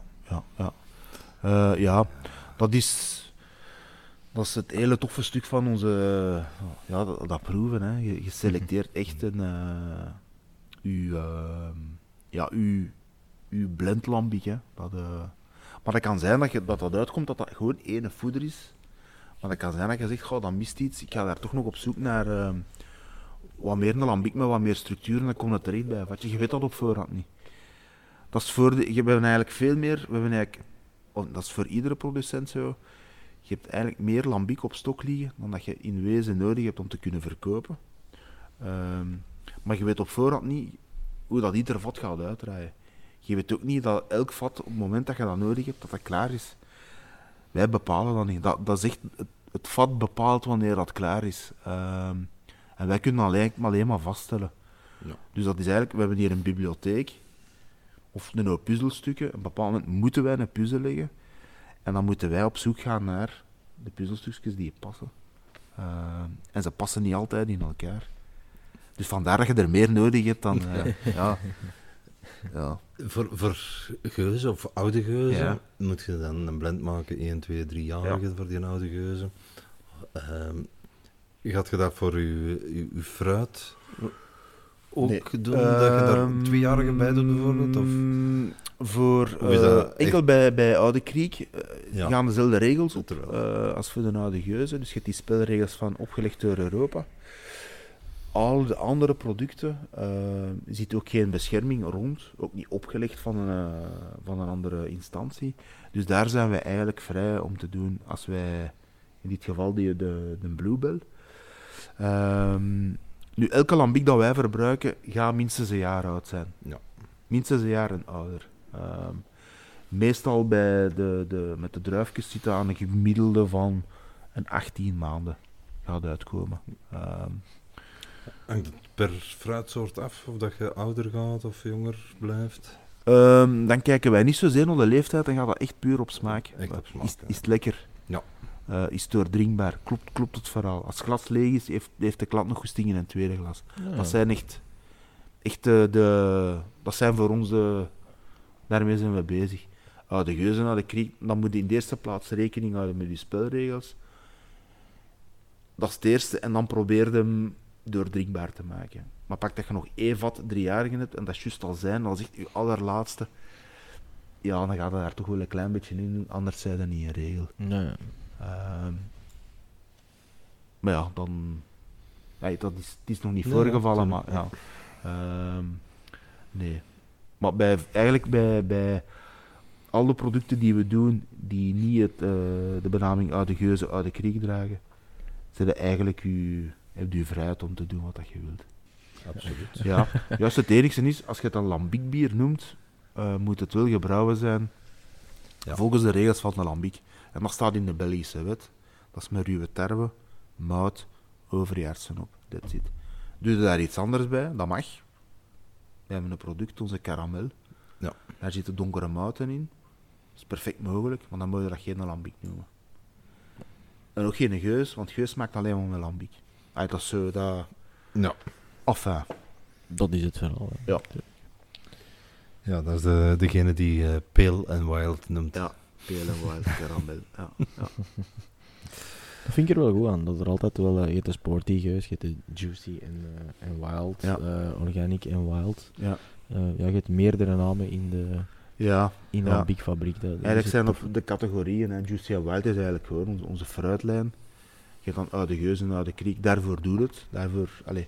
Ja, dat is het hele toffe stuk van onze, dat proeven. Hè. Je selecteert echt uw blendlambic. Hè. Maar dat kan zijn dat uitkomt dat gewoon één voeder is. Maar dat kan zijn dat je zegt, goh, dat mist iets. Ik ga daar toch nog op zoek naar wat meer een lambic met wat meer structuur en dan komt het terecht bij. Je weet dat op voorhand niet. Dat is we hebben eigenlijk veel meer, dat is voor iedere producent zo. Je hebt eigenlijk meer lambic op stok liggen dan dat je in wezen nodig hebt om te kunnen verkopen. Maar je weet op voorhand niet hoe dat ieder vat gaat uitdraaien. Je weet ook niet dat elk vat, op het moment dat je dat nodig hebt, dat dat klaar is. Wij bepalen dat niet. Dat is echt, het vat bepaalt wanneer dat klaar is. En wij kunnen alleen maar vaststellen. Ja. Dus dat is eigenlijk, we hebben hier een bibliotheek, of een hoop puzzelstukken. Op een bepaald moment moeten wij een puzzel leggen. En dan moeten wij op zoek gaan naar de puzzelstukjes die passen. En ze passen niet altijd in elkaar. Dus vandaar dat je er meer nodig hebt dan... ja. Voor geuzen of oude geuzen Ja. moet je dan een blend maken, 1, 2, 3-jarige voor die oude geuzen. Gaat je dat voor je fruit ook Nee. doen, dat je daar 2-jarige bij doet bijvoorbeeld? Of is dat enkel bij Oude Kriek Ja. gaan dezelfde regels op Terwijl. als voor de Oude Geuzen. Dus je hebt die spelregels van opgelegd door Europa. Al de andere producten ziet ook geen bescherming rond, ook niet opgelegd van een andere instantie. Dus daar zijn wij eigenlijk vrij om te doen als wij, in dit geval de Bluebell. Nu, elke lambic dat wij verbruiken gaat minstens een jaar oud zijn. Ja. Minstens een jaar en ouder. Meestal met de druifjes zit dat aan een gemiddelde van een 18 maanden gaat uitkomen. Hangt het per fruitsoort af, of dat je ouder gaat of jonger blijft? Dan kijken wij niet zozeer naar de leeftijd, dan gaat dat echt puur op smaak. Echt op smaak, Is het lekker? Ja. Is het doordringbaar? Klopt het verhaal? Als het glas leeg is, heeft de klant nog goesting in een tweede glas. Ja. Dat zijn echt dat zijn voor ons daarmee zijn we bezig. De geuzen naar de kriek, dan moet je in de eerste plaats rekening houden met je spelregels. Dat is het eerste, en dan probeer je hem doordringbaar te maken. Maar pak dat je nog één vat 3-jarigen hebt, en dat is juist al zijn, dat is echt je allerlaatste. Ja, dan gaat je daar toch wel een klein beetje in doen, anders zijn dat niet een regel. Nee. Maar ja, dan... Nee, het is nog niet Nee, voorgevallen, ja, maar ja. Nee. Maar bij alle producten die we doen, die niet de benaming Oude Geuzen, Oude Kriek dragen, heb je vrijheid om te doen wat dat je wilt. Absoluut. Ja, juist het enigste is, als je het een lambic bier noemt, moet het wel gebrouwen zijn volgens de regels van de lambic. En dat staat in de Belgische wet. Dat is met ruwe tarwe, mout, overjaarsen op. That's it. Doe je daar iets anders bij, dat mag. We hebben een product, onze karamel. Ja. Daar zitten donkere mouten in. Dat is perfect mogelijk, maar dan moet je dat geen lambic noemen. En ook geen geus, want geus maakt alleen maar met lambic. Dat is zo, dat... Ja. Enfin. Dat is het verhaal. Hè. Ja. Ja, dat is degene die Pale and Wild noemt. Ja, Pale and Wild karamel. Ja. Dat vind ik er wel goed aan, dat er altijd wel, je hebt de sporty geus, je hebt de juicy en wild, organic en wild. Ja. Je hebt meerdere namen in de Lambic-fabriek. Eigenlijk zijn dat de categorieën. Hè. Juicy en wild is eigenlijk gewoon onze fruitlijn. Je kan uit de geus en uit de kriek, daarvoor doet het. Daarvoor,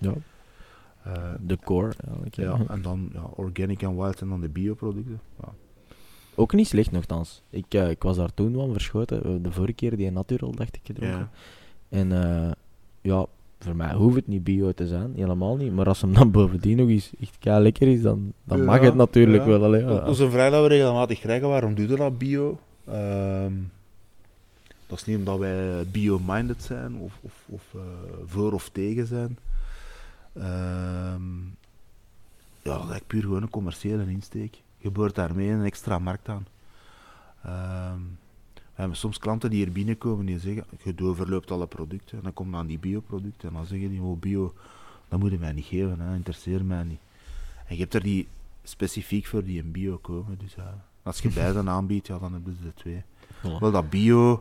de core eigenlijk. Ja, en dan organic en wild en dan de bioproducten. Ja. Ook niet slecht nogthans. Ik was daar toen van verschoten. De vorige keer die natural dacht ik gedronken. Ja. En voor mij hoeft het niet bio te zijn, helemaal niet. Maar als hem dan bovendien nog eens echt lekker is, dan mag het natuurlijk wel. Dat is een vraag dat we regelmatig krijgen. Waarom doe je dat bio? Dat is niet omdat wij bio-minded zijn of voor of tegen zijn. Dat is eigenlijk puur gewoon een commerciële insteek. Je boort daarmee een extra markt aan. We hebben soms klanten die hier binnenkomen die zeggen, je doorverloopt alle producten. En dan komen dan die bioproducten en dan zeggen die, bio, dat moet je mij niet geven, dat interesseert mij niet. En je hebt er die specifiek voor die in bio komen. Dus als je beide aanbiedt, dan hebben ze de twee. Voilà. Wel dat bio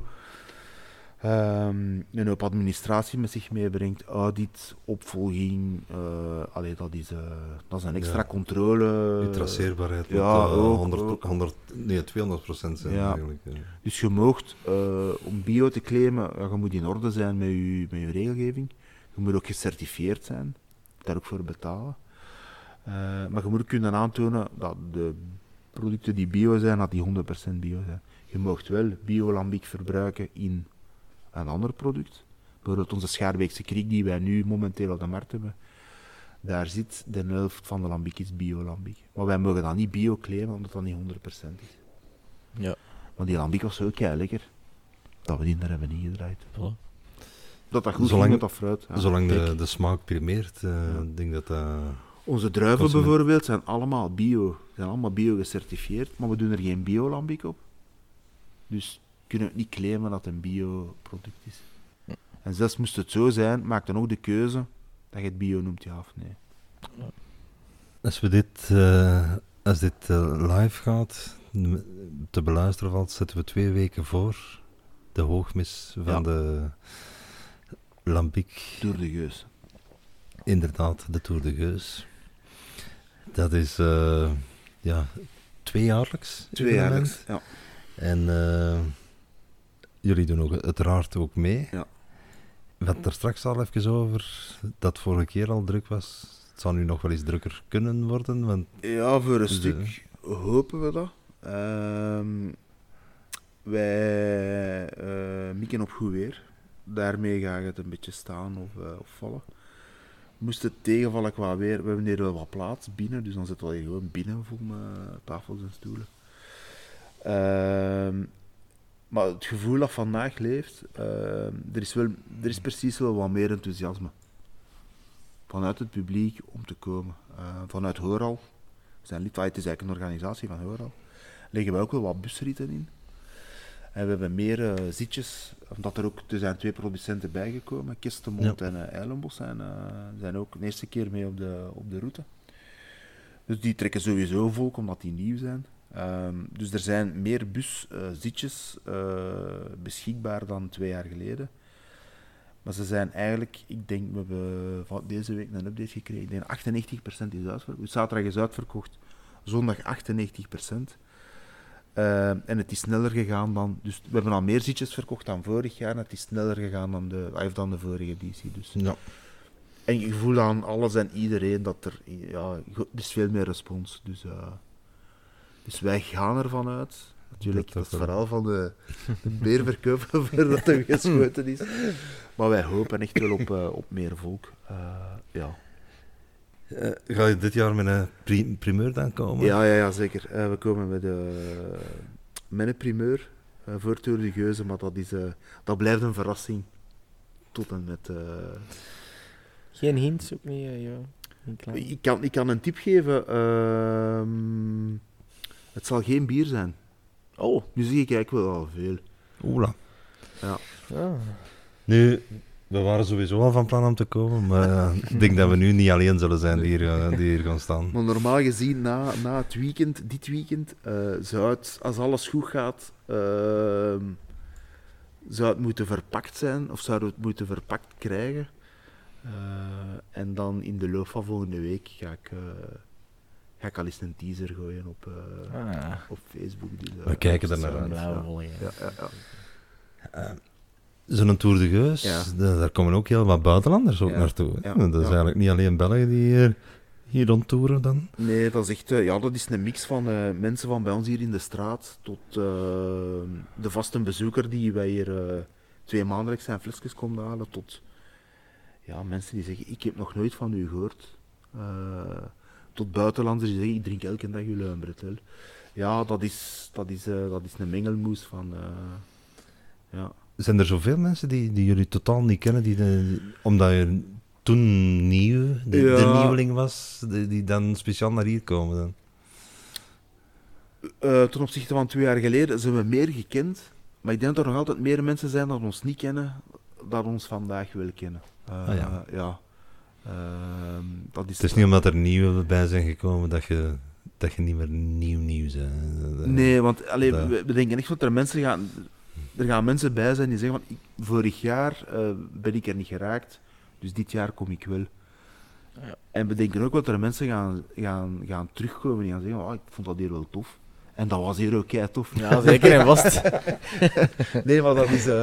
een hoop administratie met zich meebrengt, audit, opvolging, dat is een extra controle. De traceerbaarheid moet 200% zijn eigenlijk. Ja. Dus je moogt, om bio te claimen, je moet in orde zijn met je regelgeving. Je moet ook gecertificeerd zijn, daar ook voor betalen. Maar je moet ook kunnen aantonen dat de producten die bio zijn, dat die 100% bio zijn. Je moogt wel bio-lambic verbruiken in een ander product. Bijvoorbeeld onze Schaarbeekse kriek die wij nu momenteel op de markt hebben. Daar zit de helft van de lambic is bio-lambic. Maar wij mogen dat niet bio claimen, omdat dat niet 100% is. Ja. Want die lambic was zo lekker, dat we die daar hebben ingedraaid. Voilà. Dat goed ging met dat fruit. Ja. Zolang de smaak primeert, denk dat onze druiven bijvoorbeeld zijn allemaal bio gecertificeerd, maar we doen er geen bio-lambic op. Dus kunnen we niet claimen dat het een bioproduct is. Ja. En zelfs moest het zo zijn, maak dan ook de keuze dat je het bio noemt, ja of nee. Ja. Als dit live gaat, te beluisteren valt, zetten we 2 weken voor de hoogmis van de Lambic. Tour de Geus. Inderdaad, de Tour de Geus. Dat is 2-jaarlijks. 2-jaarlijks, ja. En jullie doen uiteraard ook mee. Ja. We hadden er straks al even over dat vorige keer al druk was. Het zal nu nog wel eens drukker kunnen worden. Want ja, voor een stuk hopen we dat. Wij mikken op goed weer. Daarmee gaat het een beetje staan of vallen. Moest het tegenvallen qua weer, we hebben hier wel wat plaats binnen, dus dan zitten we hier gewoon binnen vol met tafels en stoelen. Maar het gevoel dat vandaag leeft, er is precies wel wat meer enthousiasme. Vanuit het publiek om te komen. Vanuit Hooral, het is eigenlijk een organisatie van Hooral, leggen we ook wel wat busritten in. En we hebben meer zitjes, omdat er zijn 2 producenten bijgekomen, Kestemond en Eilenbos zijn ook de eerste keer mee op de route. Dus die trekken sowieso volk, omdat die nieuw zijn. Dus er zijn meer buszitjes beschikbaar dan 2 jaar geleden. Maar ze zijn eigenlijk, ik denk, we hebben van deze week een update gekregen, ik denk 98% is uitverkocht. Zaterdag is uitverkocht, zondag 98%. En het is sneller gegaan dan... Dus we hebben al meer zitjes verkocht dan vorig jaar en het is sneller gegaan dan de vorige editie. Dus. Ja. En je voelt aan alles en iedereen dat er is veel meer respons. Dus wij gaan ervan uit. Natuurlijk, dat is vooral van de beerverkoper voordat er geschoten is. Maar wij hopen echt wel op meer volk. Ja. Ga je dit jaar met een primeur dan komen? Ja, zeker. We komen met een primeur voor Tour de Geuze, maar dat blijft een verrassing. Tot en met... Geen hints ook niet? Ik kan een tip geven. Het zal geen bier zijn. Oh. Nu zie ik eigenlijk wel al veel. Oela. Ja. Nu, We waren sowieso al van plan om te komen, maar ik denk dat we nu niet alleen zullen zijn die hier gaan staan. Maar normaal gezien, na het weekend, dit weekend, zou het, als alles goed gaat, zou het moeten verpakt zijn, of zouden we het moeten verpakt krijgen. En dan in de loop van volgende week ga ik al eens een teaser gooien op Facebook. Dus, We kijken er naar uit. Zo'n Tour de Geus, daar komen ook heel wat buitenlanders ook naartoe. Ja, dat is eigenlijk niet alleen Belgen die hier rondtoeren dan. Nee, dat is echt dat is een mix van mensen van bij ons hier in de straat tot de vaste bezoeker die wij hier 2 maandelijks zijn flesjes komen halen, tot mensen die zeggen, ik heb nog nooit van u gehoord. Tot buitenlanders die zeggen, ik drink elke dag uw luimbretel. Ja, dat is een mengelmoes van... Zijn er zoveel mensen die jullie totaal niet kennen, omdat je toen nieuw, de nieuweling was, die dan speciaal naar hier komen dan? Ten opzichte van 2 jaar geleden zijn we meer gekend, maar ik denk dat er nog altijd meer mensen zijn dat ons niet kennen, dat ons vandaag wel kennen. Dat is het is niet omdat er nieuwe bij zijn gekomen dat je niet meer nieuw bent. Nee, want we denken echt dat er gaan mensen bij zijn die zeggen van vorig jaar ben ik er niet geraakt, dus dit jaar kom ik wel. Ja. En we denken ook dat er mensen gaan terugkomen die gaan zeggen, ik vond dat hier wel tof. En dat was hier ook kei tof. Ja, zeker en vast. Nee, maar dat is...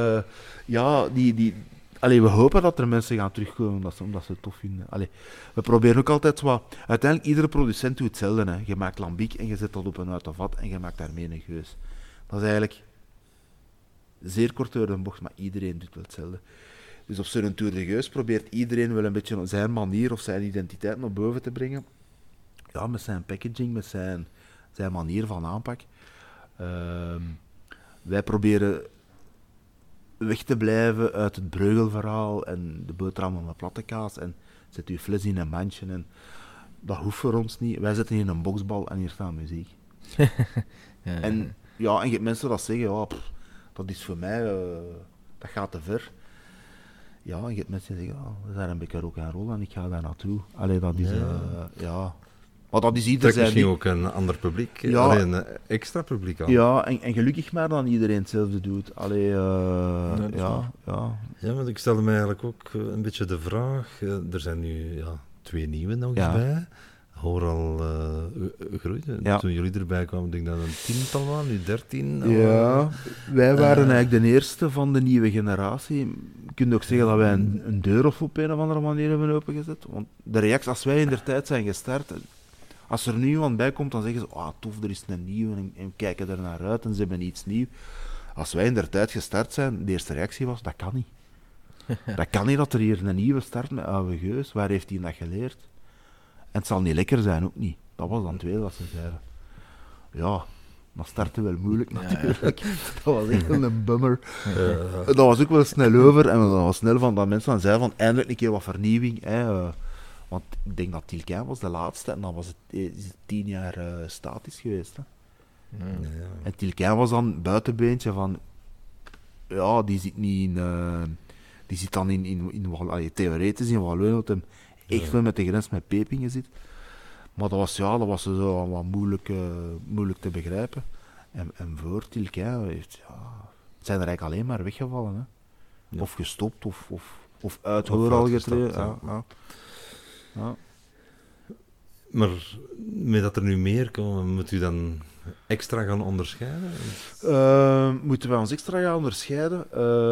we hopen dat er mensen gaan terugkomen omdat ze het tof vinden. We proberen ook altijd wat... Uiteindelijk, iedere producent doet hetzelfde. Hè. Je maakt lambiek en je zet dat op een houten vat en je maakt daarmee een geus. Dat is eigenlijk zeer kort door de bocht, maar iedereen doet wel hetzelfde. Dus op zo'n Tour de Geus probeert iedereen wel een beetje op zijn manier of zijn identiteit naar boven te brengen. Ja, met zijn packaging, met zijn manier van aanpak. Wij proberen weg te blijven uit het Breugelverhaal en de boterham van de platte kaas en zet uw fles in een mandje en dat hoeft voor ons niet. Wij zetten in een boksbal en hier staat muziek. En je hebt mensen dat zeggen, dat is voor mij, dat gaat te ver. Ja, en je hebt mensen die zeggen, we zijn een beetje rock en roll en ik ga daar naartoe. Dat is, maar dat is ieder zijn... misschien ook een ander publiek, een extra publiek aan. Ja, en gelukkig maar dat iedereen hetzelfde doet. Want ik stelde me eigenlijk ook een beetje de vraag, er zijn nu 2 nieuwe nog eens bij. Hoor al groeien. Ja. Toen jullie erbij kwamen, denk ik dat een 10-tal waren, nu 13. Ja, wij waren eigenlijk de eerste van de nieuwe generatie. Je kunt ook zeggen dat wij een deur of op een of andere manier hebben opengezet. Want de reactie, als wij in der tijd zijn gestart, als er nu iemand bij komt, dan zeggen ze, tof, er is een nieuwe en kijken er naar uit en ze hebben iets nieuws. Als wij in der tijd gestart zijn, de eerste reactie was, dat kan niet. Dat kan niet dat er hier een nieuwe start met oude geus. Waar heeft hij dat geleerd? En het zal niet lekker zijn, ook niet. Dat was dan het tweede wat ze zeiden. Ja, dat startte wel moeilijk natuurlijk. Ja. Dat was echt wel een bummer. Dat was ook wel snel over. En dat was snel van dat mensen dan zeiden van eindelijk een keer wat vernieuwing. Want ik denk dat Tilquin was de laatste en dan was het 10 jaar statisch geweest. Hè. Ja. En Tilquin was dan buitenbeentje van... Ja, die zit niet in... die zit dan in theoretisch in Wallonië, dat hem echt wel met de grens met Pepingen zit. Maar dat was zo wat moeilijk te begrijpen. En voor Tilquin zijn er eigenlijk alleen maar weggevallen. Hè. Ja. Of gestopt, of uit hoor al getreden. Ja. Maar met dat er nu meer komen, moet u dan extra gaan onderscheiden? Moeten wij ons extra gaan onderscheiden?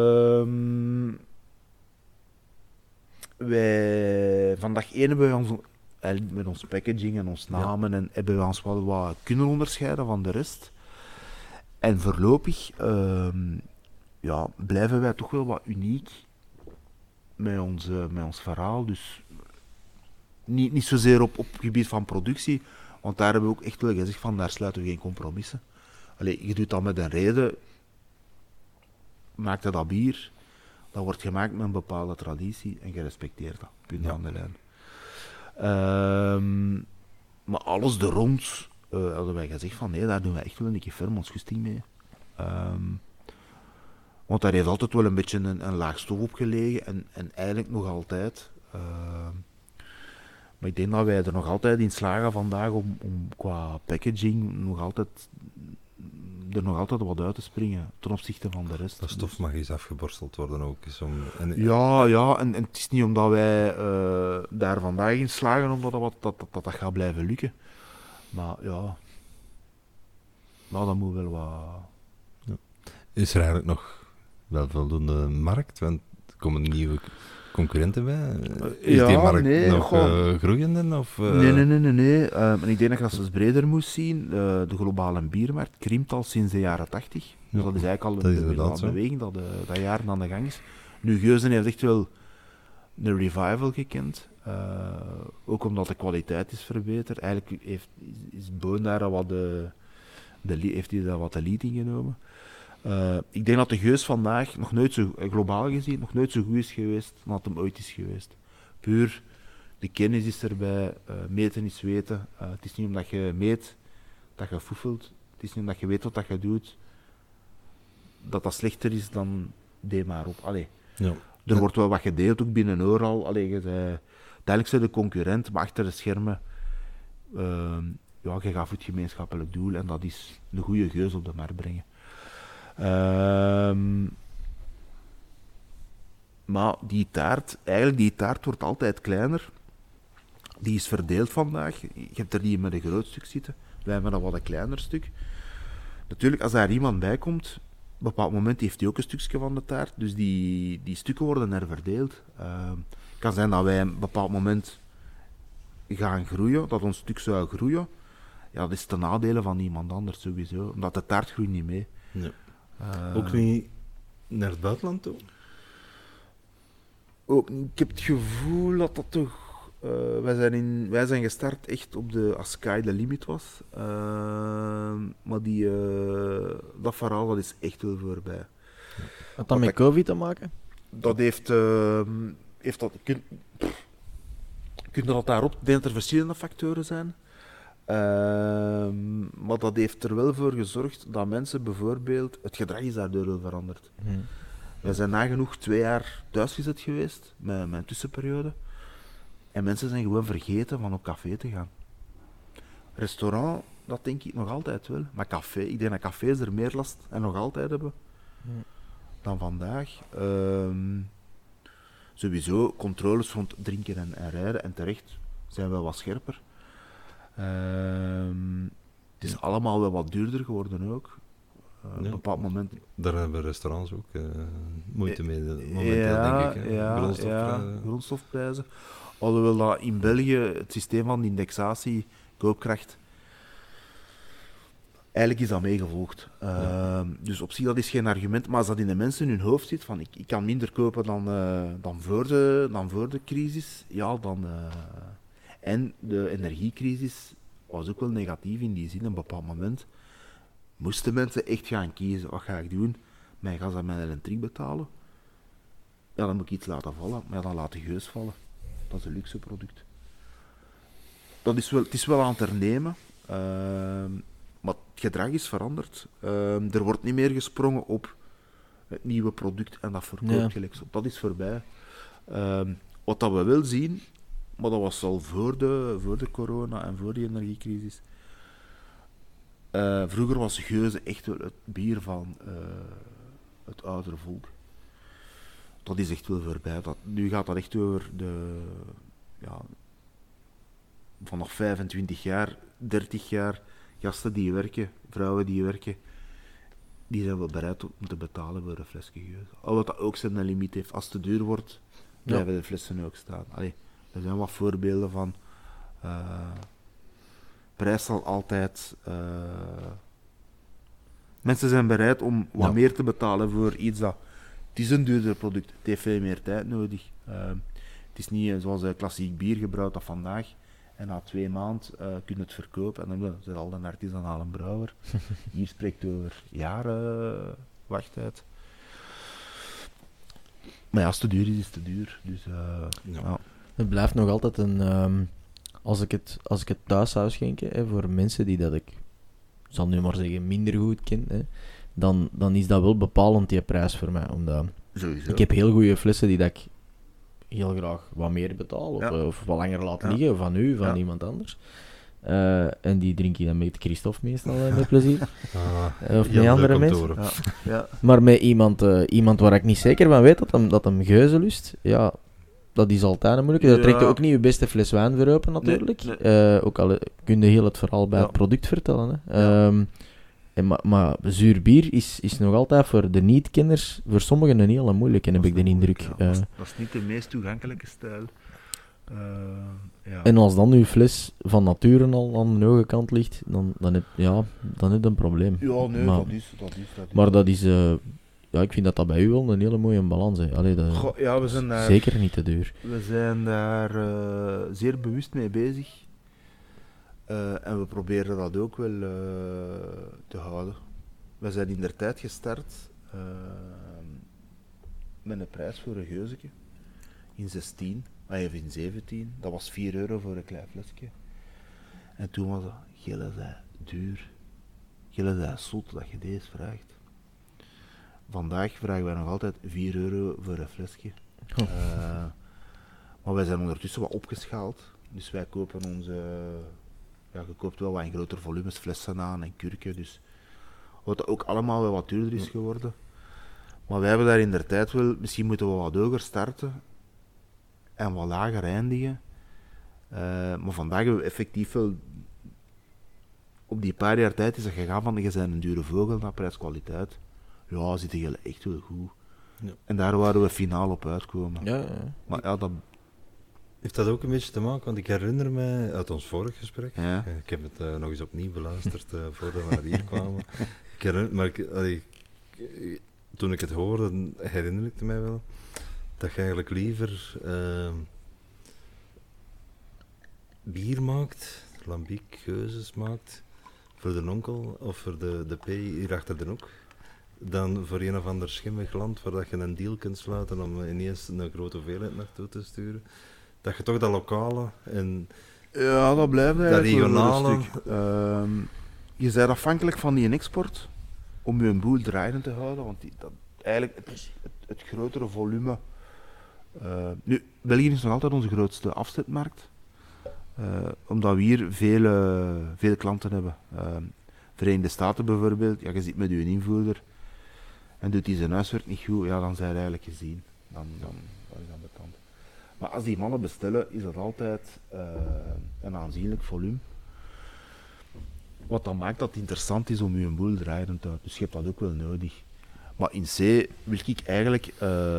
Wij, vandaag 1 hebben we met ons packaging en ons namen en hebben we ons wel wat kunnen onderscheiden van de rest. En voorlopig blijven wij toch wel wat uniek met ons verhaal. Dus niet zozeer op het gebied van productie, want daar hebben we ook echt wel gezegd van daar sluiten we geen compromissen. Je doet dat met een reden, maakt dat bier, dat wordt gemaakt met een bepaalde traditie en je respecteert dat, punt aan de lijn. Maar alles er rond hadden wij gezegd van nee, daar doen wij echt wel een keer ferm ons goesting mee. Want daar heeft altijd wel een beetje een laag stof op gelegen en eigenlijk nog altijd. Maar ik denk dat wij er nog altijd in slagen vandaag om qua packaging er nog altijd wat uit te springen ten opzichte van de rest. Dat stof mag eens afgeborsteld worden ook. Ja, en het is niet omdat wij daar vandaag in slagen omdat dat gaat blijven lukken. Maar ja, nou, dat moet wel wat... Ja. Is er eigenlijk nog wel voldoende markt? Want er komen nieuwe concurrenten bij. Is die markt nog groeiende? Of, Nee. En ik denk dat je dat eens breder moest zien. De globale biermarkt krimpt al sinds de jaren 80. Dus ja, dat is eigenlijk al een beweging dat jaren aan de gang is. Nu, Geuzen heeft echt wel een revival gekend. Ook omdat de kwaliteit is verbeterd. Eigenlijk is Boon daar heeft hij daar wat de lead in genomen. Ik denk dat de Geus vandaag nog nooit zo, globaal gezien, nog nooit zo goed is geweest dan dat hem ooit is geweest. Puur, de kennis is erbij, meten is weten. Het is niet omdat je meet dat je foefelt. Het is niet omdat je weet wat dat je doet, dat slechter is dan deed maar op. Allee. Ja. Er wordt wel wat gedeeld, ook binnen Ooral. Uiteindelijk zijn de concurrent, maar achter de schermen, je gaat voor het gemeenschappelijk doel en dat is een goede Geus op de markt brengen. Maar die taart wordt altijd kleiner. Die is verdeeld vandaag. Je hebt er die met een groot stuk zitten. Wij hebben dat wat een kleiner stuk. Natuurlijk, als daar iemand bij komt, op een bepaald moment heeft hij ook een stukje van de taart. Dus die stukken worden er verdeeld. Het kan zijn dat wij op een bepaald moment gaan groeien, dat ons stuk zou groeien. Ja, dat is ten nadele van iemand anders sowieso. Omdat de taart groeit niet mee. Ja. Ook niet naar het buitenland toe? Ook niet. Ik heb het gevoel dat dat toch... wij zijn gestart echt op als Sky the limit was. Maar dat verhaal dat is echt wel voorbij. Had dat met COVID te maken? Dat heeft dat... Kun je dat daarop... Ik denk dat er verschillende factoren zijn. Maar dat heeft er wel voor gezorgd dat mensen bijvoorbeeld... Het gedrag is daardoor wel veranderd. Wij zijn nagenoeg 2 jaar thuisgezet geweest, met mijn tussenperiode. En mensen zijn gewoon vergeten van op café te gaan. Restaurant, dat denk ik nog altijd wel. Maar café, ik denk dat cafés er meer last en nog altijd hebben dan vandaag. Sowieso, controles rond drinken en rijden, en terecht, zijn wel wat scherper. Het is allemaal wel wat duurder geworden ook. Op een bepaald moment... Daar hebben restaurants ook moeite mee, momenteel, denk ik. Grondstofprijzen. Alhoewel dat in België het systeem van indexatie, koopkracht, eigenlijk is dat meegevolgd. Dus op zich, dat is geen argument. Maar als dat in de mensen in hun hoofd zit, van ik kan minder kopen dan voor de crisis, ja, dan... En de energiecrisis was ook wel negatief in die zin. Op een bepaald moment moesten mensen echt gaan kiezen. Wat ga ik doen? Mijn gas en mijn elektriek betalen? Ja, dan moet ik iets laten vallen. Maar ja, dan laat de Geus vallen. Dat is een luxe product. Het is wel aan het hernemen. Maar het gedrag is veranderd. Er wordt niet meer gesprongen op het nieuwe product en dat verkoopt gelijk zo. Dat is voorbij. Wat dat we wel zien... Maar dat was al voor de corona en voor die energiecrisis. Vroeger was Geuze echt wel het bier van het oudere volk. Dat is echt wel voorbij. Nu gaat dat echt over vanaf 25 jaar, 30 jaar, gasten die werken, vrouwen die werken, die zijn wel bereid om te betalen voor een flesje Geuze. Alhoewel dat ook zijn limiet heeft. Als het te duur wordt, blijven de flessen ook staan. Allee. Er zijn wat voorbeelden van. Prijs zal altijd... mensen zijn bereid om wat meer te betalen voor iets dat... Het is een duurder product, het heeft veel meer tijd nodig. Het is niet zoals een klassiek bier gebrouwd dat vandaag. En na 2 maanden kun je het verkopen. En dan zijn al een artisanale brouwer. Hier spreekt over jaren wachttijd. Maar ja, als het te duur is, is het te duur. Dus, ja. Het blijft nog altijd een... Als ik het thuis zou schenken, voor mensen die dat ik zal nu maar zeggen minder goed ken, dan is dat wel bepalend, die prijs voor mij. Omdat Sowieso. ik heb heel goede flessen die dat ik heel graag wat meer betaal, of wat langer laat liggen, van u, van iemand anders. En die drink je dan met Christophe meestal met plezier. Of met andere mensen. Ja. Maar met iemand waar ik niet zeker van weet dat hem geuze lust, ja, dat is altijd een moeilijke. Dat trekt je ook niet je beste fles wijn voor open, natuurlijk. Nee. Ook al kun je heel het verhaal bij het product vertellen. Hè. Maar zuur bier is nog altijd voor de niet-kenners, voor sommigen een hele moeilijke, heb ik de indruk. Dat is niet de meest toegankelijke stijl. En als dan uw fles van nature al aan de hoge kant ligt, dan heb je een probleem. Ja, nee, maar, dat is. Maar dat is... ik vind dat bij u wel een hele mooie balans is. We zijn daar... Zeker niet te duur. We zijn daar zeer bewust mee bezig. En we proberen dat ook wel te houden. We zijn indertijd gestart met een prijs voor een geuzeke. In 16, even in 17. Dat was €4 voor een klein flesje. En toen was dat, gillen zij duur. Gillen zij zot dat je deze vraagt. Vandaag vragen wij nog altijd €4 voor een flesje. Maar wij zijn ondertussen wat opgeschaald. Dus wij kopen onze... Ja, je koopt wel wat in grotere volumes flessen aan en kurken, dus wat ook allemaal wel wat duurder is geworden. Maar wij hebben daar in der tijd wel, misschien moeten we wat hoger starten en wat lager eindigen. Maar vandaag hebben we effectief wel, op die paar jaar tijd is het gegaan van, je bent een dure vogel naar prijs-kwaliteit. Ja, zitten jullie echt wel goed. Ja. En daar waren we finaal op uitkomen. Ja. Maar ja, dat... Heeft dat ook een beetje te maken? Want ik herinner mij uit ons vorige gesprek, ja. Ik heb het nog eens opnieuw beluisterd voordat we naar hier kwamen. Toen ik het hoorde, herinner ik mij wel dat je eigenlijk liever bier maakt, lambiek, keuzes maakt, voor de onkel of voor de P hier achter de hoek, dan voor een of ander schimmig land waar dat je een deal kunt sluiten om ineens een grote hoeveelheid naartoe te sturen. Dat je toch dat lokale en ja, dat blijft dat eigenlijk regionale... een stuk. Je bent afhankelijk van die export om je een boel draaiende te houden, want eigenlijk het grotere volume... Nu, België is nog altijd onze grootste afzetmarkt, omdat we hier veel klanten hebben. Verenigde Staten bijvoorbeeld, ja, je zit met je invoerder en doet hij zijn huiswerk niet goed, ja, dan zijn je eigenlijk gezien. Dan is dat bekend. Maar als die mannen bestellen, is dat altijd een aanzienlijk volume. Wat dan maakt dat het interessant is om je een boel draaiend te houden. Dus je hebt dat ook wel nodig. Maar in C wil ik eigenlijk...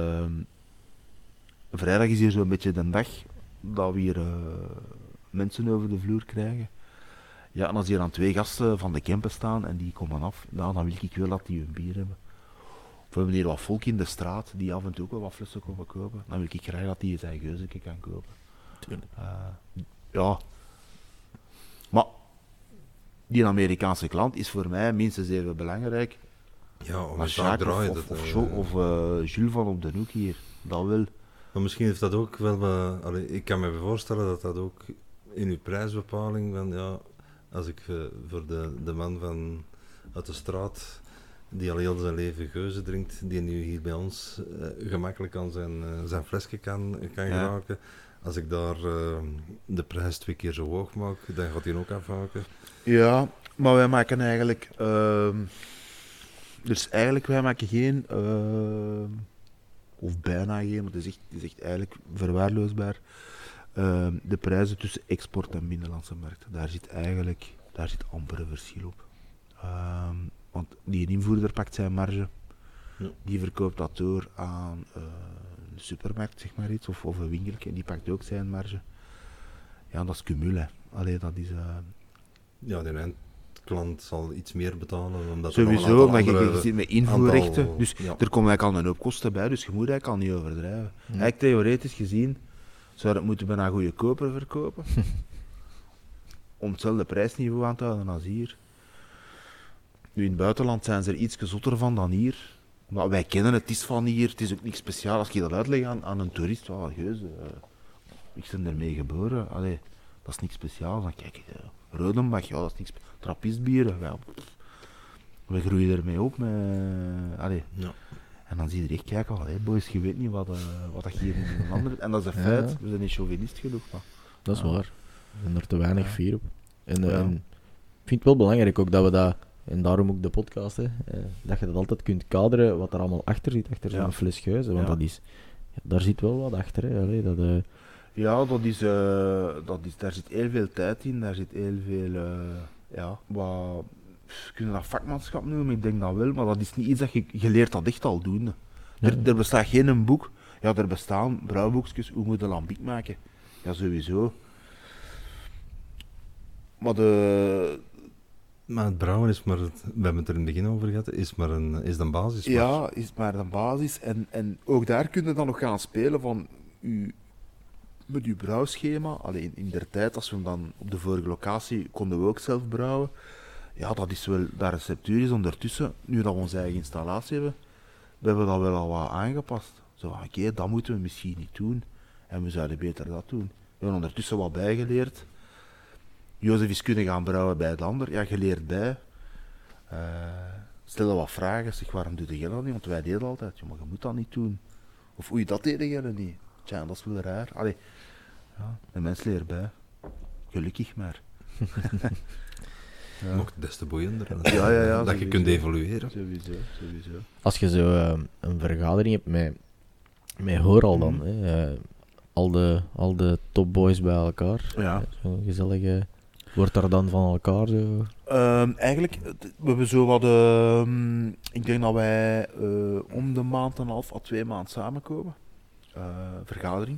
vrijdag is hier zo'n beetje de dag dat we hier mensen over de vloer krijgen. Ja, en als hier dan 2 gasten van de campen staan en die komen af, dan wil ik wel dat die hun bier hebben. Of we hebben hier wat volk in de straat die af en toe ook wel wat flessen komen kopen. Dan wil ik graag dat die zijn geuzeke kan kopen. Tuurlijk. Ja. Maar die Amerikaanse klant is voor mij minstens even belangrijk. Ja, als Jacques of Jules van op de hoek hier. Dat wel. Maar misschien heeft dat ook wel... ik kan me voorstellen dat dat ook in uw prijsbepaling... Van, ja, als ik voor de man van uit de straat... die al heel zijn leven geuze drinkt... die nu hier bij ons gemakkelijk aan zijn flesje kan geraken... Als ik daar de prijs 2 keer zo hoog maak... dan gaat hij ook afhaken. Ja, maar wij maken eigenlijk... dus eigenlijk, wij maken geen... of bijna geen, maar het is echt eigenlijk verwaarloosbaar. De prijzen tussen export en binnenlandse markt. Daar zit amper een verschil op. Want die invoerder pakt zijn marge. Ja. Die verkoopt dat door aan een supermarkt, zeg maar iets, of een winkeltje. En die pakt ook zijn marge. Ja, dat is cumul, hè. Allee, dat is... Ja, de eindklant zal iets meer betalen. Omdat sowieso, maar je zit met invoerrechten. Dus ja. Er komen eigenlijk al een hoop kosten bij, dus je moet eigenlijk al niet overdrijven. Ja. Eigenlijk theoretisch gezien zou dat moeten bijna goede koper verkopen. Om hetzelfde prijsniveau aan te houden als hier. Nu in het buitenland zijn ze er iets zotter van dan hier. Maar wij kennen het, is van hier, het is ook niks speciaals. Als je dat uitlegt aan een toerist, geuze, ik ben ermee geboren. Allee, dat is niks speciaals. Dan kijk je, Rodenbach, ja, dat is niks. Trappistbieren, wel. We groeien ermee op. Allee. Ja. En dan zie je er echt kijken van, hey boys, je weet niet wat dat je hier in een ander... En dat is een feit, we zijn niet chauvinist genoeg. Maar. Dat is waar. We zijn er te weinig fier op. En Ja. ik vind het wel belangrijk ook dat we dat, en daarom ook de podcast, dat je dat altijd kunt kaderen wat er allemaal achter zit, achter zo'n fles geuzen. Want daar zit wel wat achter. Hè. Allee, dat, Ja, daar zit heel veel tijd in, daar zit heel veel, kun je dat vakmanschap noemen? Ik denk dat wel, maar dat is niet iets dat je leert dat echt al doen. Er bestaat geen boek, ja, er bestaan brouwboekjes, hoe moet je lambiek maken? Ja, sowieso. Maar Maar het brouwen is maar, we hebben het er in het begin over gehad, is de basis. Ja, is maar de basis. En ook daar kun je dan nog gaan spelen van met uw brouwschema. Alleen in der tijd, als we hem dan op de vorige locatie konden we ook zelf brouwen. Ja, dat is wel, dat receptuur is ondertussen, nu dat we onze eigen installatie hebben, we hebben dat wel al wat aangepast. Zo, oké, dat moeten we misschien niet doen. En we zouden beter dat doen. We hebben ondertussen wat bijgeleerd. Jozef is kunnen gaan brouwen bij het ander. Ja, je leert bij. Stel wat vragen. Zeg, waarom doe je dat niet? Want wij deden altijd. Ja, maar je moet dat niet doen. Of oei, dat deden jullie niet. Tja, dat is wel raar. Allee, ja, de mens leert bij. Gelukkig maar. Ja. Nog des te boeiender. Ja, dat je kunt evolueren. Sowieso. Als je zo een vergadering hebt met Horal dan, al de topboys bij elkaar. Ja. Zo'n gezellige... Wordt daar dan van elkaar zo... Eigenlijk, we hebben zo wat... ik denk dat wij om de maand en een half à 2 maanden samenkomen. Vergadering.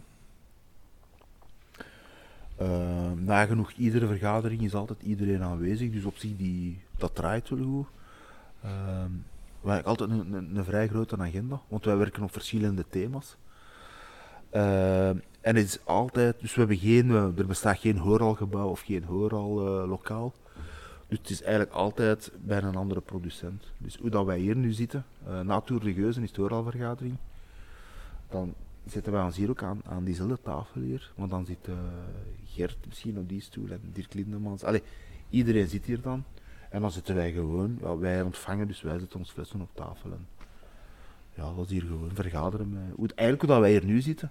Nagenoeg iedere vergadering is altijd iedereen aanwezig, dus op zich dat draait wel goed. We hebben altijd een vrij grote agenda, want wij werken op verschillende thema's. En het is altijd, dus er bestaat geen hooralgebouw of geen hoorallokaal. Dus het is eigenlijk altijd bij een andere producent. Dus hoe dat wij hier nu zitten, na Tour de Geuzen is de hooralvergadering, dan zitten wij ons hier ook aan diezelfde tafel hier. Want dan zit Gert misschien op die stoel en Dirk Lindemans. Allee, iedereen zit hier dan. En dan zitten wij gewoon, ja, wij ontvangen, dus wij zetten ons flessen op tafel. En ja, dat is hier gewoon vergaderen. Eigenlijk hoe dat wij hier nu zitten.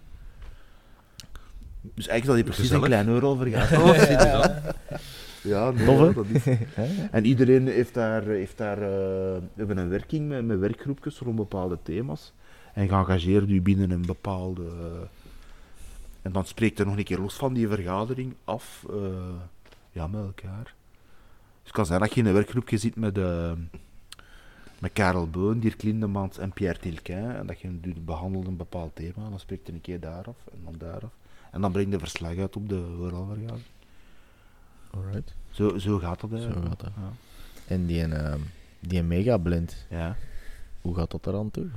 Dus eigenlijk dat je precies een klein hooralvergadering zitten. Ja, nee, tof, dat is. En iedereen heeft daar we hebben een werking met werkgroepjes rond bepaalde thema's. En geëngageerd u binnen een bepaalde... en dan spreekt er nog een keer los van die vergadering af, met elkaar. Dus het kan zijn dat je in een werkgroepje zit met Karel Boon, Dirk Lindemans en Pierre Tilquin, en dat je behandelt een bepaald thema, en dan spreekt er een keer daaraf, en dan daaraf. En dan breng je verslag uit op de hooralvergadering. Alright. Zo gaat dat eigenlijk. Zo gaat dat. Ja. En die megablend, Ja. hoe gaat dat eraan toe?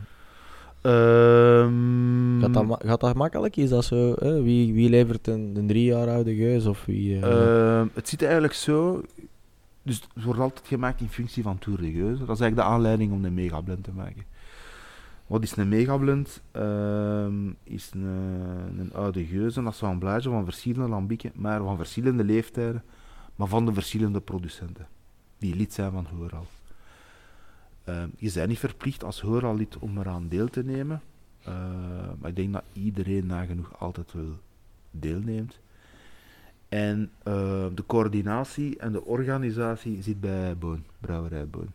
Gaat dat makkelijk? Is dat zo? Wie levert een 3 jaar oude geus? Of wie, het zit eigenlijk zo. Dus het wordt altijd gemaakt in functie van Tour de Geuze. Dat is eigenlijk de aanleiding om een megablend te maken. Wat is een megablend? Is een oude geuze, dat is een blaadje van verschillende lambieken, maar van verschillende leeftijden, maar van de verschillende producenten die lid zijn van Horal. Je bent niet verplicht als Horal-lid om eraan deel te nemen, maar ik denk dat iedereen nagenoeg altijd wel deelneemt. En de coördinatie en de organisatie zit bij Boon, Brouwerij Boon.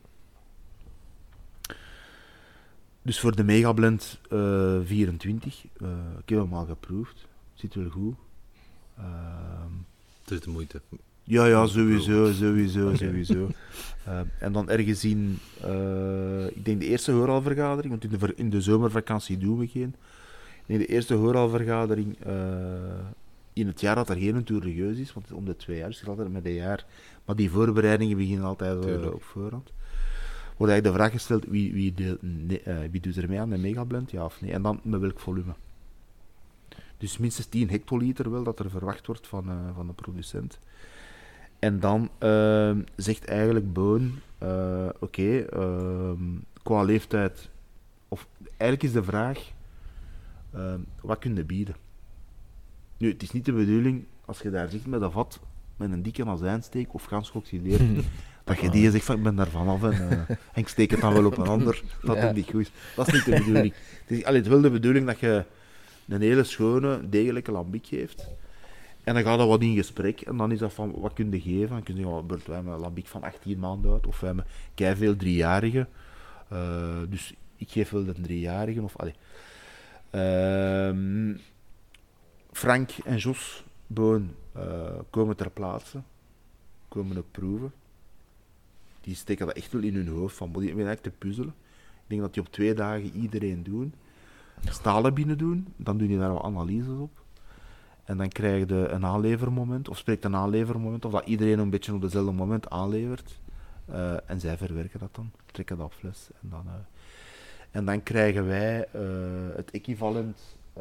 Dus voor de Megablend 24, ik heb hem al geproefd, zit wel goed. Het is de moeite. Ja, sowieso. En dan ergens in, ik denk de eerste hooralvergadering, want in de zomervakantie doen we geen. Nee, de eerste hooralvergadering in het jaar dat er geen Tour de Geuze is, want om de 2 jaar is het altijd met een jaar. Maar die voorbereidingen beginnen altijd op voorhand. Wordt eigenlijk de vraag gesteld, wie doet er mee aan de megablend, ja of nee? En dan met welk volume. Dus minstens 10 hectoliter wel, dat er verwacht wordt van de producent. En dan zegt eigenlijk Boon, qua leeftijd, of eigenlijk is de vraag, wat kun je bieden? Nu, het is niet de bedoeling, als je daar zit met een vat, met een dikke azijnsteek of gans geoxideerd, Dat je die zegt van ik ben daar vanaf en ik steek het dan wel op een ander, dat is niet goed. Dat is niet de bedoeling. Het is wel de bedoeling dat je een hele schone, degelijke lambiek geeft. En dan gaat dat wat in gesprek en dan is dat van wat kun je geven. Dan kun je zeggen, we hebben een lambiek van 18 maanden uit of we hebben keiveel 3-jarigen. Dus ik geef wel de 3-jarigen. Frank en Jos Boon komen ter plaatse, komen ook proeven. Die steken dat echt wel in hun hoofd, van die beginnen echt te puzzelen. Ik denk dat die op 2 dagen iedereen doen. Stalen binnen doen, dan doen die daar wat analyses op. En dan krijg je een aanlevermoment, of spreekt een aanlevermoment, of dat iedereen een beetje op dezelfde moment aanlevert. En zij verwerken dat dan, trekken dat op fles. En dan krijgen wij het equivalent,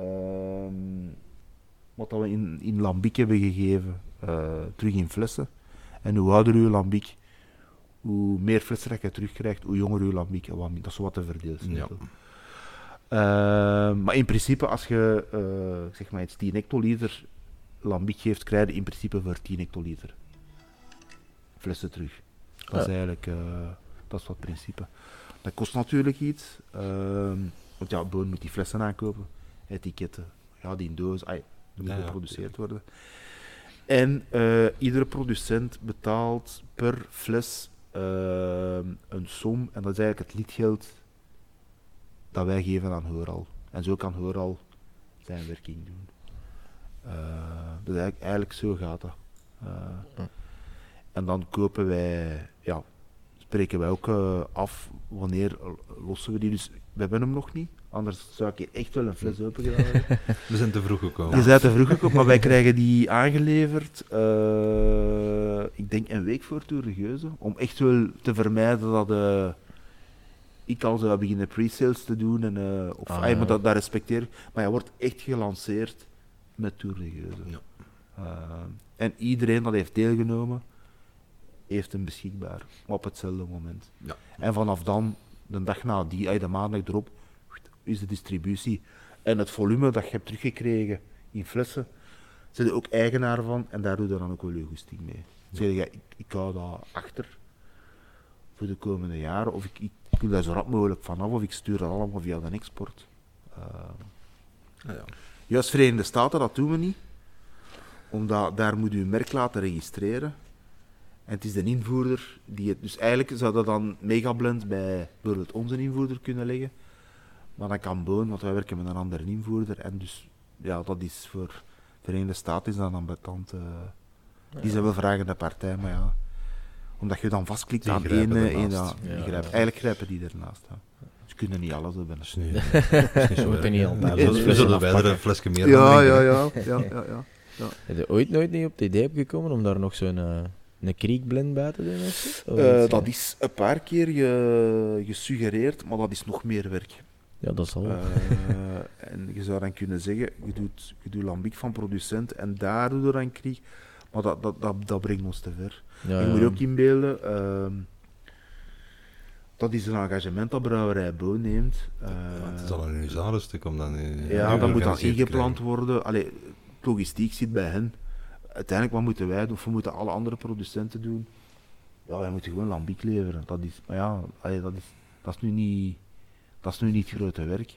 wat we in lambiek hebben gegeven, terug in flessen. En hoe ouder uw lambiek, hoe meer flessen dat je terugkrijgt, hoe jonger uw lambiek. Dat is wat te verdeelsleutel. Ja. Maar in principe, als je zeg maar iets 10 hectoliter lambiek geeft, krijg je in principe voor 10 hectoliter flessen terug. Dat is eigenlijk dat is wat principe. Dat kost natuurlijk iets, want ja, Boon moet die flessen aankopen, etiketten, ja, die in doos, moet geproduceerd worden. En iedere producent betaalt per fles een som, en dat is eigenlijk het liedgeld dat wij geven aan Heural. En zo kan Heural zijn werking doen. Dus eigenlijk zo gaat dat. En dan kopen wij, ja, spreken wij ook af wanneer lossen we die. Dus we hebben hem nog niet, anders zou ik hier echt wel een fles open gedaan hebben. We zijn te vroeg gekomen. Je bent te vroeg gekomen, maar wij krijgen die aangeleverd, ik denk een week voor Tour de Geuze, om echt wel te vermijden dat ik al zou beginnen pre-sales te doen, en, maar dat respecteer ik. Maar hij wordt echt gelanceerd met Tour de Geuze. Ja. En iedereen dat heeft deelgenomen, heeft hem beschikbaar, op hetzelfde moment. Ja. En vanaf dan, de dag na de maandag erop, is de distributie. En het volume dat je hebt teruggekregen in flessen, zijn er ook eigenaar van, en daar doe je dan ook wel je goesting mee. Ja. Zeg je, ik hou dat achter voor de komende jaren, of ik wil daar zo rap mogelijk vanaf, of ik stuur dat allemaal via de export. Juist Verenigde Staten, dat doen we niet, omdat daar moet u een merk laten registreren. En het is de invoerder die het... Dus eigenlijk zou dat dan Megablend bij bijvoorbeeld onze invoerder kunnen leggen. Maar dan kan Boon, want wij werken met een andere invoerder. En dus, ja, dat is voor Verenigde Staten is dat dan betant. Die zijn wel vragende partij, maar ja... Omdat je dan vastklikt aan één... Eigenlijk grijpen die ernaast. Ja. Ze kunnen niet alles hebben. Nee, dat is niet zo. Niet altijd. We zullen wij er een flesje meer Ja. Heb je ooit nooit niet op het idee gekomen om daar nog zo'n... een kriekblend bij te doen? Dat is een paar keer gesuggereerd, maar dat is nog meer werk. Ja, dat zal. En je zou dan kunnen zeggen, je doet lambiek van producent en daar doe je dan kriek. Maar dat brengt ons te ver. Ja, je moet ook inbeelden, dat is een engagement dat Brouwerij Boon neemt. Het is al een huzarenstuk om dan... dat moet dan ingepland worden. Allee, logistiek zit bij hen. Uiteindelijk, wat moeten wij doen? Of we moeten alle andere producenten doen? Ja, wij moeten gewoon lambiek leveren. Dat is, maar ja, dat is nu niet het grote werk.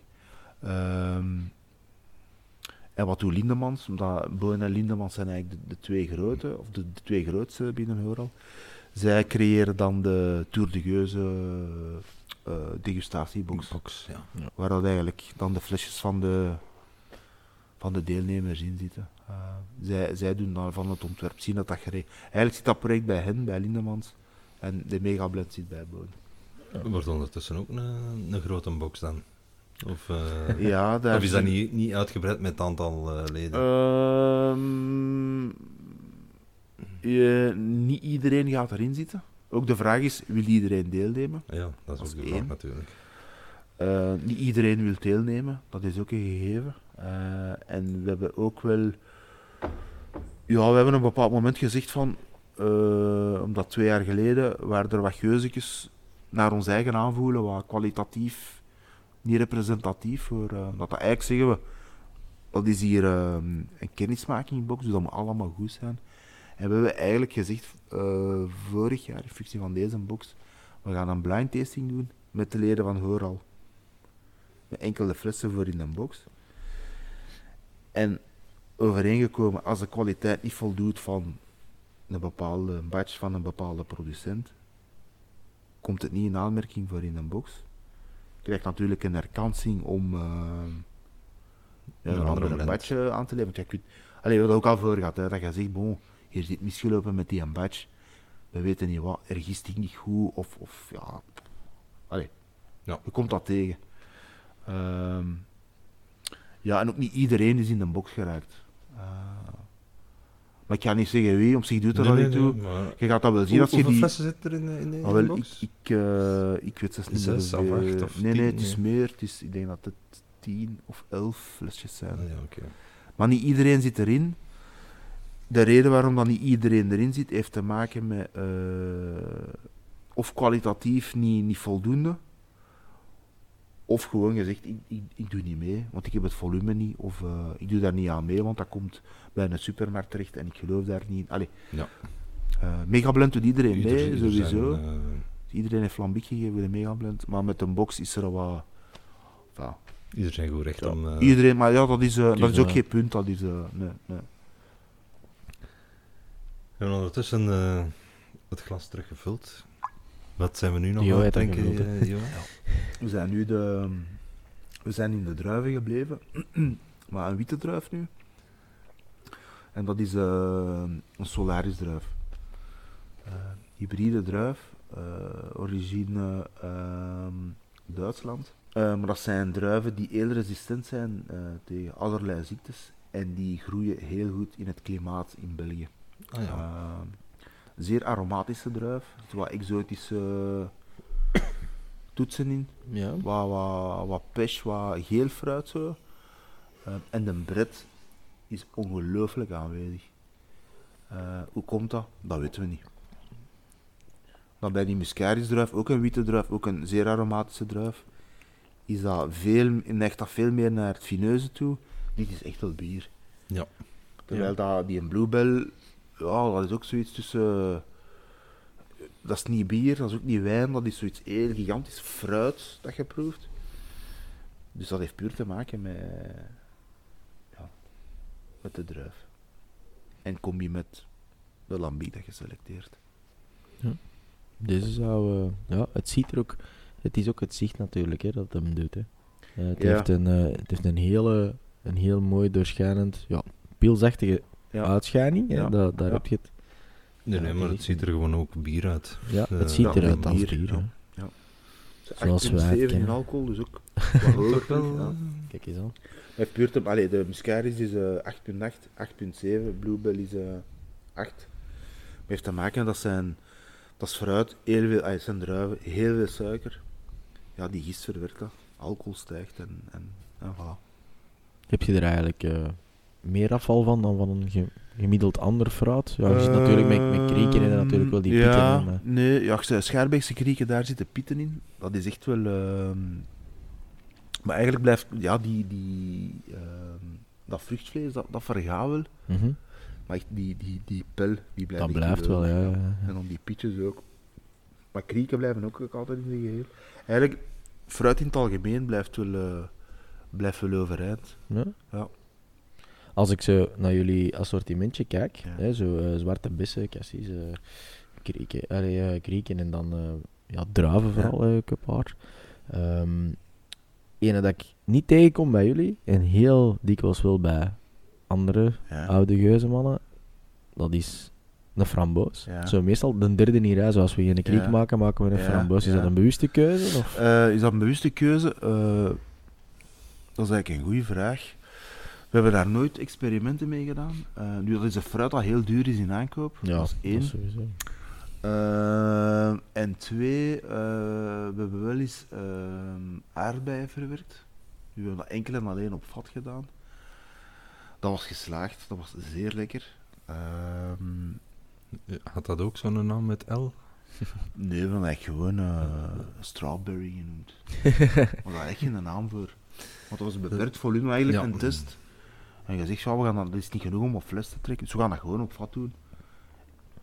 En wat doet Lindemans? Omdat Boon en Lindemans zijn eigenlijk de twee grote, of de twee grootste binnen Heural. Zij creëren dan de Tour de Geuze degustatiebox. Ja. Waar dat eigenlijk dan de flesjes van de deelnemers in zitten. Zij doen dan van het ontwerp zien dat geregeld. Eigenlijk zit dat project bij hen, bij Lindemans, en de Megablend zit bij Boon. Wordt ondertussen ook een grote box dan? Of is dat niet uitgebreid met het aantal leden? Niet iedereen gaat erin zitten. Ook de vraag is, wil iedereen deelnemen? Ja, dat is ook de vraag natuurlijk. Niet iedereen wil deelnemen, dat is ook een gegeven. En we hebben ook wel... Ja, we hebben op een bepaald moment gezegd van... omdat 2 jaar geleden waren er wat geuzekjes naar ons eigen aanvoelen, wat kwalitatief niet representatief voor... dat eigenlijk zeggen we... Dat is hier een kennismakingbox, dus dat moet allemaal goed zijn. En we hebben eigenlijk gezegd, vorig jaar, in functie van deze box, we gaan een blind tasting doen met de leden van Hooral. Met enkele flessen voor in een box. En overeengekomen, als de kwaliteit niet voldoet van een bepaalde batch van een bepaalde producent, komt het niet in aanmerking voor in een box. Je krijgt natuurlijk een herkansing om een andere batch aan te leveren. We hebben dat ook al voor gehad, hè, dat je zegt, bon, hier zit misgelopen met die een batch, we weten niet wat, er gist die niet goed, of ja... Allee, ja. Je komt dat tegen. Ja, en ook niet iedereen is in de box geraakt. Maar ik ga niet zeggen wie, op zich doet er dat niet toe. Maar... Je gaat dat wel zien als je die... Hoeveel flessen zit er in de box? Ik weet het niet. 6 of 8 of 10? Nee, het is meer. Ik denk dat het 10 of 11 flesjes zijn. Ja, okay. Maar niet iedereen zit erin. De reden waarom dan niet iedereen erin zit, heeft te maken met of kwalitatief niet voldoende, of gewoon gezegd, ik doe niet mee, want ik heb het volume niet, of ik doe daar niet aan mee, want dat komt bij een supermarkt terecht en ik geloof daar niet in. Allee. Ja. Megablend doet iedereen mee, sowieso. Zijn, iedereen heeft lambiek gegeven bij de Megablend, maar met een box is er wat... iedereen zijn goed recht om... Iedereen, maar ja, dat is ook geen punt, dat is... nee. We hebben ondertussen het glas teruggevuld. Wat zijn we nu nog aan het drinken? We zijn nu we zijn in de druiven gebleven, maar een witte druif nu. En dat is een Solaris druif. Hybride druif, origine Duitsland. Maar dat zijn druiven die heel resistent zijn tegen allerlei ziektes en die groeien heel goed in het klimaat in België. Ah, ja. Zeer aromatische druif, er zitten wat exotische toetsen in, ja. wat pech, wat geel fruit zo. En de bret is ongelooflijk aanwezig. Hoe komt dat? Dat weten we niet. Dan bij die Muscaris druif, ook een witte druif, ook een zeer aromatische druif, neigt dat veel meer naar het fineuze toe. Dit is echt wel bier. Ja. Terwijl dat die een Bluebell, ja, dat is ook zoiets tussen... Dat is niet bier, dat is ook niet wijn, dat is zoiets heel gigantisch fruit dat je proeft. Dus dat heeft puur te maken met de druif. En combi met de lambiek dat je selecteert. Ja. Deze zou... het ziet er ook... Het is ook het zicht natuurlijk, hè, dat het hem doet. Hè. Het heeft een heel mooi doorschijnend... Ja, pilsachtige uitschijning. Ja. Daar heb je het. Nee, maar het ziet er gewoon ook bier uit. Ja, het ziet eruit als bier. Ja. Zoals wij het 8,7 in kennen. alcohol, dus ook wat hoger. Ja. Kijk eens aan. De Muscaris is 8,8, 8,7, Bluebell is 8. Maar heeft te maken, dat is fruit, heel veel, het zijn druiven, heel veel suiker. Ja, die gist verwerkt dat. Alcohol stijgt en voilà. Heb je er eigenlijk meer afval van dan van een gemiddeld ander fruit? Ja, je zit natuurlijk met krieken en natuurlijk wel die pieten in. Nee, ja, Schaarbeekse krieken, daar zitten pieten in. Dat is echt wel... maar eigenlijk blijft... Ja, dat vruchtvlees, dat vergaat wel. Mm-hmm. Maar echt die pel, die blijft... Dat blijft wel, ja. En dan die pietjes ook. Maar krieken blijven ook altijd in de geheel. Eigenlijk, fruit in het algemeen blijft wel overeind. Ja. Als ik zo naar jullie assortimentje kijk, hè, zo zwarte bessen, cassis, krieken en dan druiven vooral, een paar. Ene dat ik niet tegenkom bij jullie, en heel dikwijls wel bij andere oude geuzenmannen, dat is een framboos. Ja. Zo meestal de derde in rij, zoals we geen kriek maken we een framboos. Is dat een bewuste keuze? Of? Is dat een bewuste keuze? Dat is eigenlijk een goede vraag. We hebben daar nooit experimenten mee gedaan. Nu, dat is een fruit dat heel duur is in aankoop. Ja, dat is 1. Dat sowieso. En 2, we hebben wel eens aardbeien verwerkt. We hebben dat enkel en alleen op vat gedaan. Dat was geslaagd, dat was zeer lekker. Had dat ook zo'n naam met L? Nee, we hebben eigenlijk gewoon strawberry genoemd. Maar daar had je een naam voor. Want dat was een beperkt volume eigenlijk, een test. En je zegt, ja, dat is niet genoeg om op fles te trekken, dus we gaan dat gewoon op vat doen.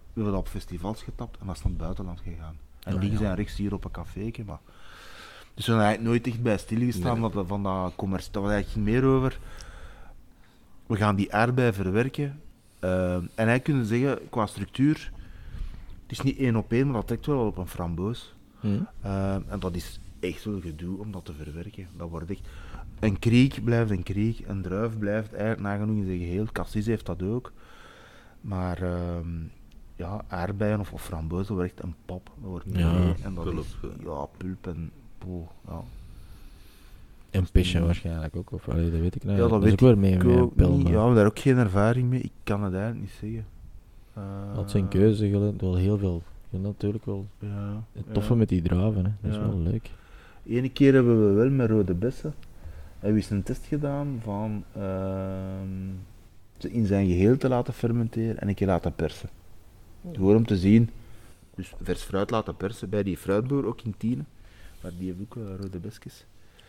we hebben dat op festivals getapt en dat is naar het buitenland gegaan. En die zijn rechts hier op een caféke, maar... Dus we hebben eigenlijk nooit echt bij stilgestaan van dat commercie. Dat was eigenlijk meer over... We gaan die aardbei verwerken. En eigenlijk kunnen zeggen, qua structuur... Het is niet 1 op 1, maar dat trekt wel op een framboos. En dat is echt wel gedoe om dat te verwerken. Dat wordt echt... Een kriek blijft een kriek, een druif blijft eigenlijk nagenoeg in zijn geheel. Cassis heeft dat ook. Maar aardbeien of framboos, dat wordt echt een pap. Dat wordt en dat pulp. is pulp en... ja. En pissen waarschijnlijk ook, of allee, dat weet ik niet. Ja, dat is weet ook weer mee ik met een ook pil. niet. Maar Ja, we hebben daar ook geen ervaring mee. Ik kan het eigenlijk niet zeggen. dat zijn keuze, wel heel veel. Ja, natuurlijk wel. Ja, Het toffe met die druiven, hè. Dat is wel leuk. Ene keer hebben we wel met rode bessen hebben we een test gedaan van ze in zijn geheel te laten fermenteren en een keer laten persen. Gewoon om te zien, dus vers fruit laten persen bij die fruitboer, ook in Tiene, maar die heeft ook rode besjes.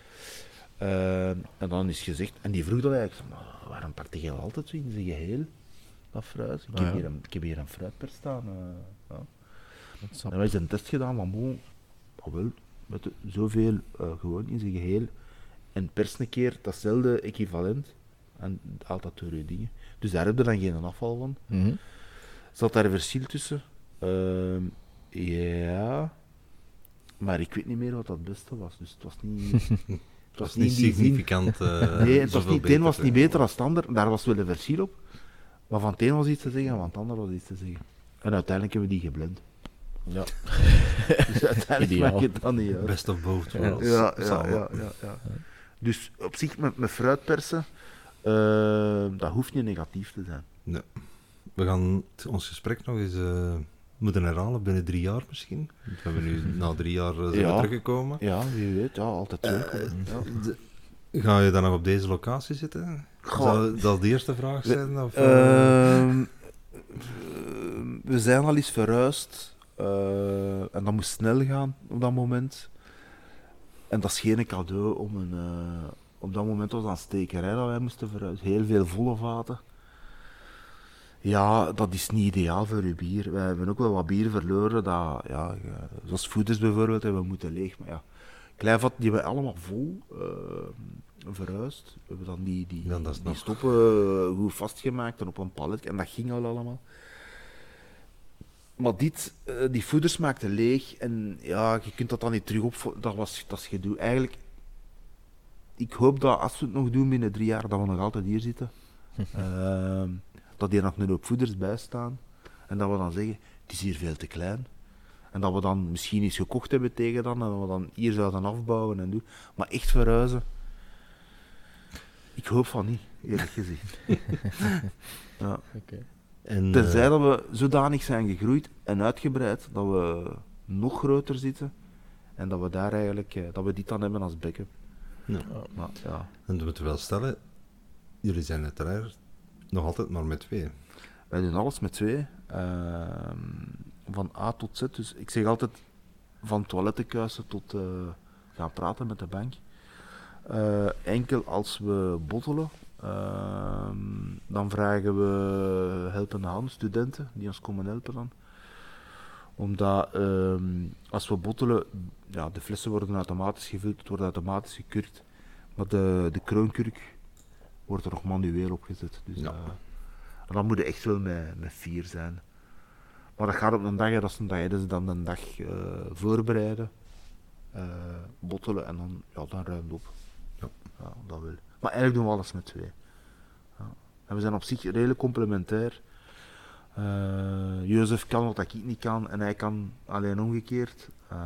En dan is gezegd, en die vroeg dat eigenlijk, maar waarom pakt je altijd zo in zijn geheel, dat fruit? Ik heb hier een fruitpers staan. En wij hebben een test gedaan van, wel, met zoveel gewoon in zijn geheel, en pers een keer datzelfde equivalent, en haalt dat door je dingen. Dus daar heb je dan geen afval van. Zat daar een verschil tussen? Ja, maar ik weet niet meer wat dat het beste was, dus het was niet... Het was niet significant. Nee, het een was niet beter dan het ander, daar was wel een verschil op. Maar van het een was iets te zeggen en van het ander was iets te zeggen. En uiteindelijk hebben we die geblend. Ja. Dus uiteindelijk maak je het dan niet uit. Best of both worlds. Ja. Dus op zich met fruitpersen, dat hoeft niet negatief te zijn. Nee. We gaan ons gesprek nog eens moeten herhalen binnen 3 jaar misschien. We hebben nu na 3 jaar teruggekomen. Ja, wie weet, altijd zo. Ga je dan nog op deze locatie zitten? Zal de eerste vraag zijn? Of, we zijn al eens verhuisd en dat moest snel gaan op dat moment. En dat is geen cadeau om op dat moment was dat een stekerij dat wij moesten verhuizen. Heel veel volle vaten. Ja, dat is niet ideaal voor uw bier. Wij hebben ook wel wat bier verloren, zoals Voeders bijvoorbeeld, hebben we moeten leeg. Maar ja, Kleivat, die hebben we allemaal vol verhuisd. We hebben dan die stoppen goed vastgemaakt en op een palet, en dat ging al allemaal. Maar die Voeders maakten leeg en ja, je kunt dat dan niet terug op. Dat is gedoe. Eigenlijk, ik hoop dat als we het nog doen binnen 3 jaar, dat we nog altijd hier zitten. Dat hier nog een hoop voeders bij staan. En dat we dan zeggen, het is hier veel te klein. En dat we dan misschien iets gekocht hebben tegen dan, en dat we dan hier zouden afbouwen en doen. Maar echt verhuizen, ik hoop van niet, eerlijk gezegd. Ja. Okay. Tenzij dat we zodanig zijn gegroeid en uitgebreid, dat we nog groter zitten. En dat we daar eigenlijk, dat we dit dan hebben als backup. Ja. Maar, ja. En we moeten wel stellen, jullie zijn uiteraard nog altijd maar met 2. Wij doen alles met 2. Van A tot Z. Dus ik zeg altijd van toilettenkuisen tot gaan praten met de bank. Enkel als we bottelen, dan vragen we helpende hand, studenten die ons komen helpen dan. Omdat als we bottelen, ja, de flessen worden automatisch gevuld, het wordt automatisch gekurkt. Maar de kroonkurk wordt er nog manueel opgezet. Dus, ja. En dan moet je echt wel met 4 zijn. Maar dat gaat op een dag, dat is een dag, dus dan een dag voorbereiden, bottelen en dan ruimt op. Ja. Ja, dat wil. Maar eigenlijk doen we alles met 2. Ja. En we zijn op zich redelijk complementair. Jozef kan wat ik niet kan en hij kan alleen omgekeerd.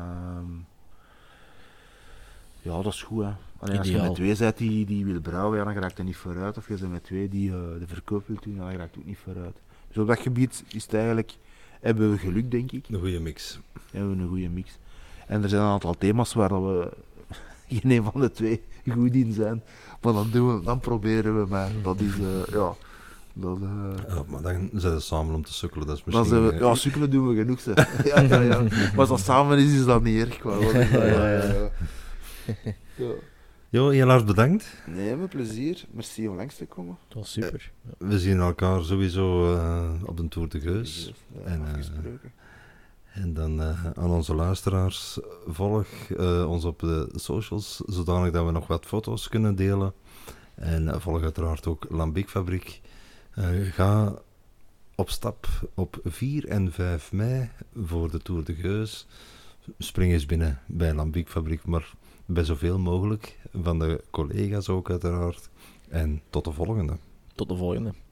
Ja, dat is goed, hè. Alleen als je met 2 bent die wil brouwen, ja, dan raakt hij niet vooruit. Of je bent met 2 die de verkoop wil doen, dan raakt hij ook niet vooruit. Dus op dat gebied is het eigenlijk, hebben we geluk, denk ik. Een goede mix. Hebben we een goede mix. En er zijn een aantal thema's waar we geen een van de 2 goed in zijn. Maar dan proberen we, maar dat is, ja... maar dan zijn we samen om te sukkelen, dat is misschien... Ja, sukkelen doen we genoeg, zeg. ja. Maar als dat samen is dat niet erg. Ja. Jo, heel hard bedankt. Nee, met plezier. Merci om langs te komen. Dat was super. We zien elkaar sowieso op de Tour de Geus. Afgesproken. En dan aan onze luisteraars, volg ons op de socials, zodanig dat we nog wat foto's kunnen delen. En volg uiteraard ook Lambiekfabriek. Ga op stap op 4 en 5 mei voor de Tour de Geus. Spring eens binnen bij Lambiekfabriek, maar bij zoveel mogelijk van de collega's ook uiteraard. En tot de volgende. Tot de volgende.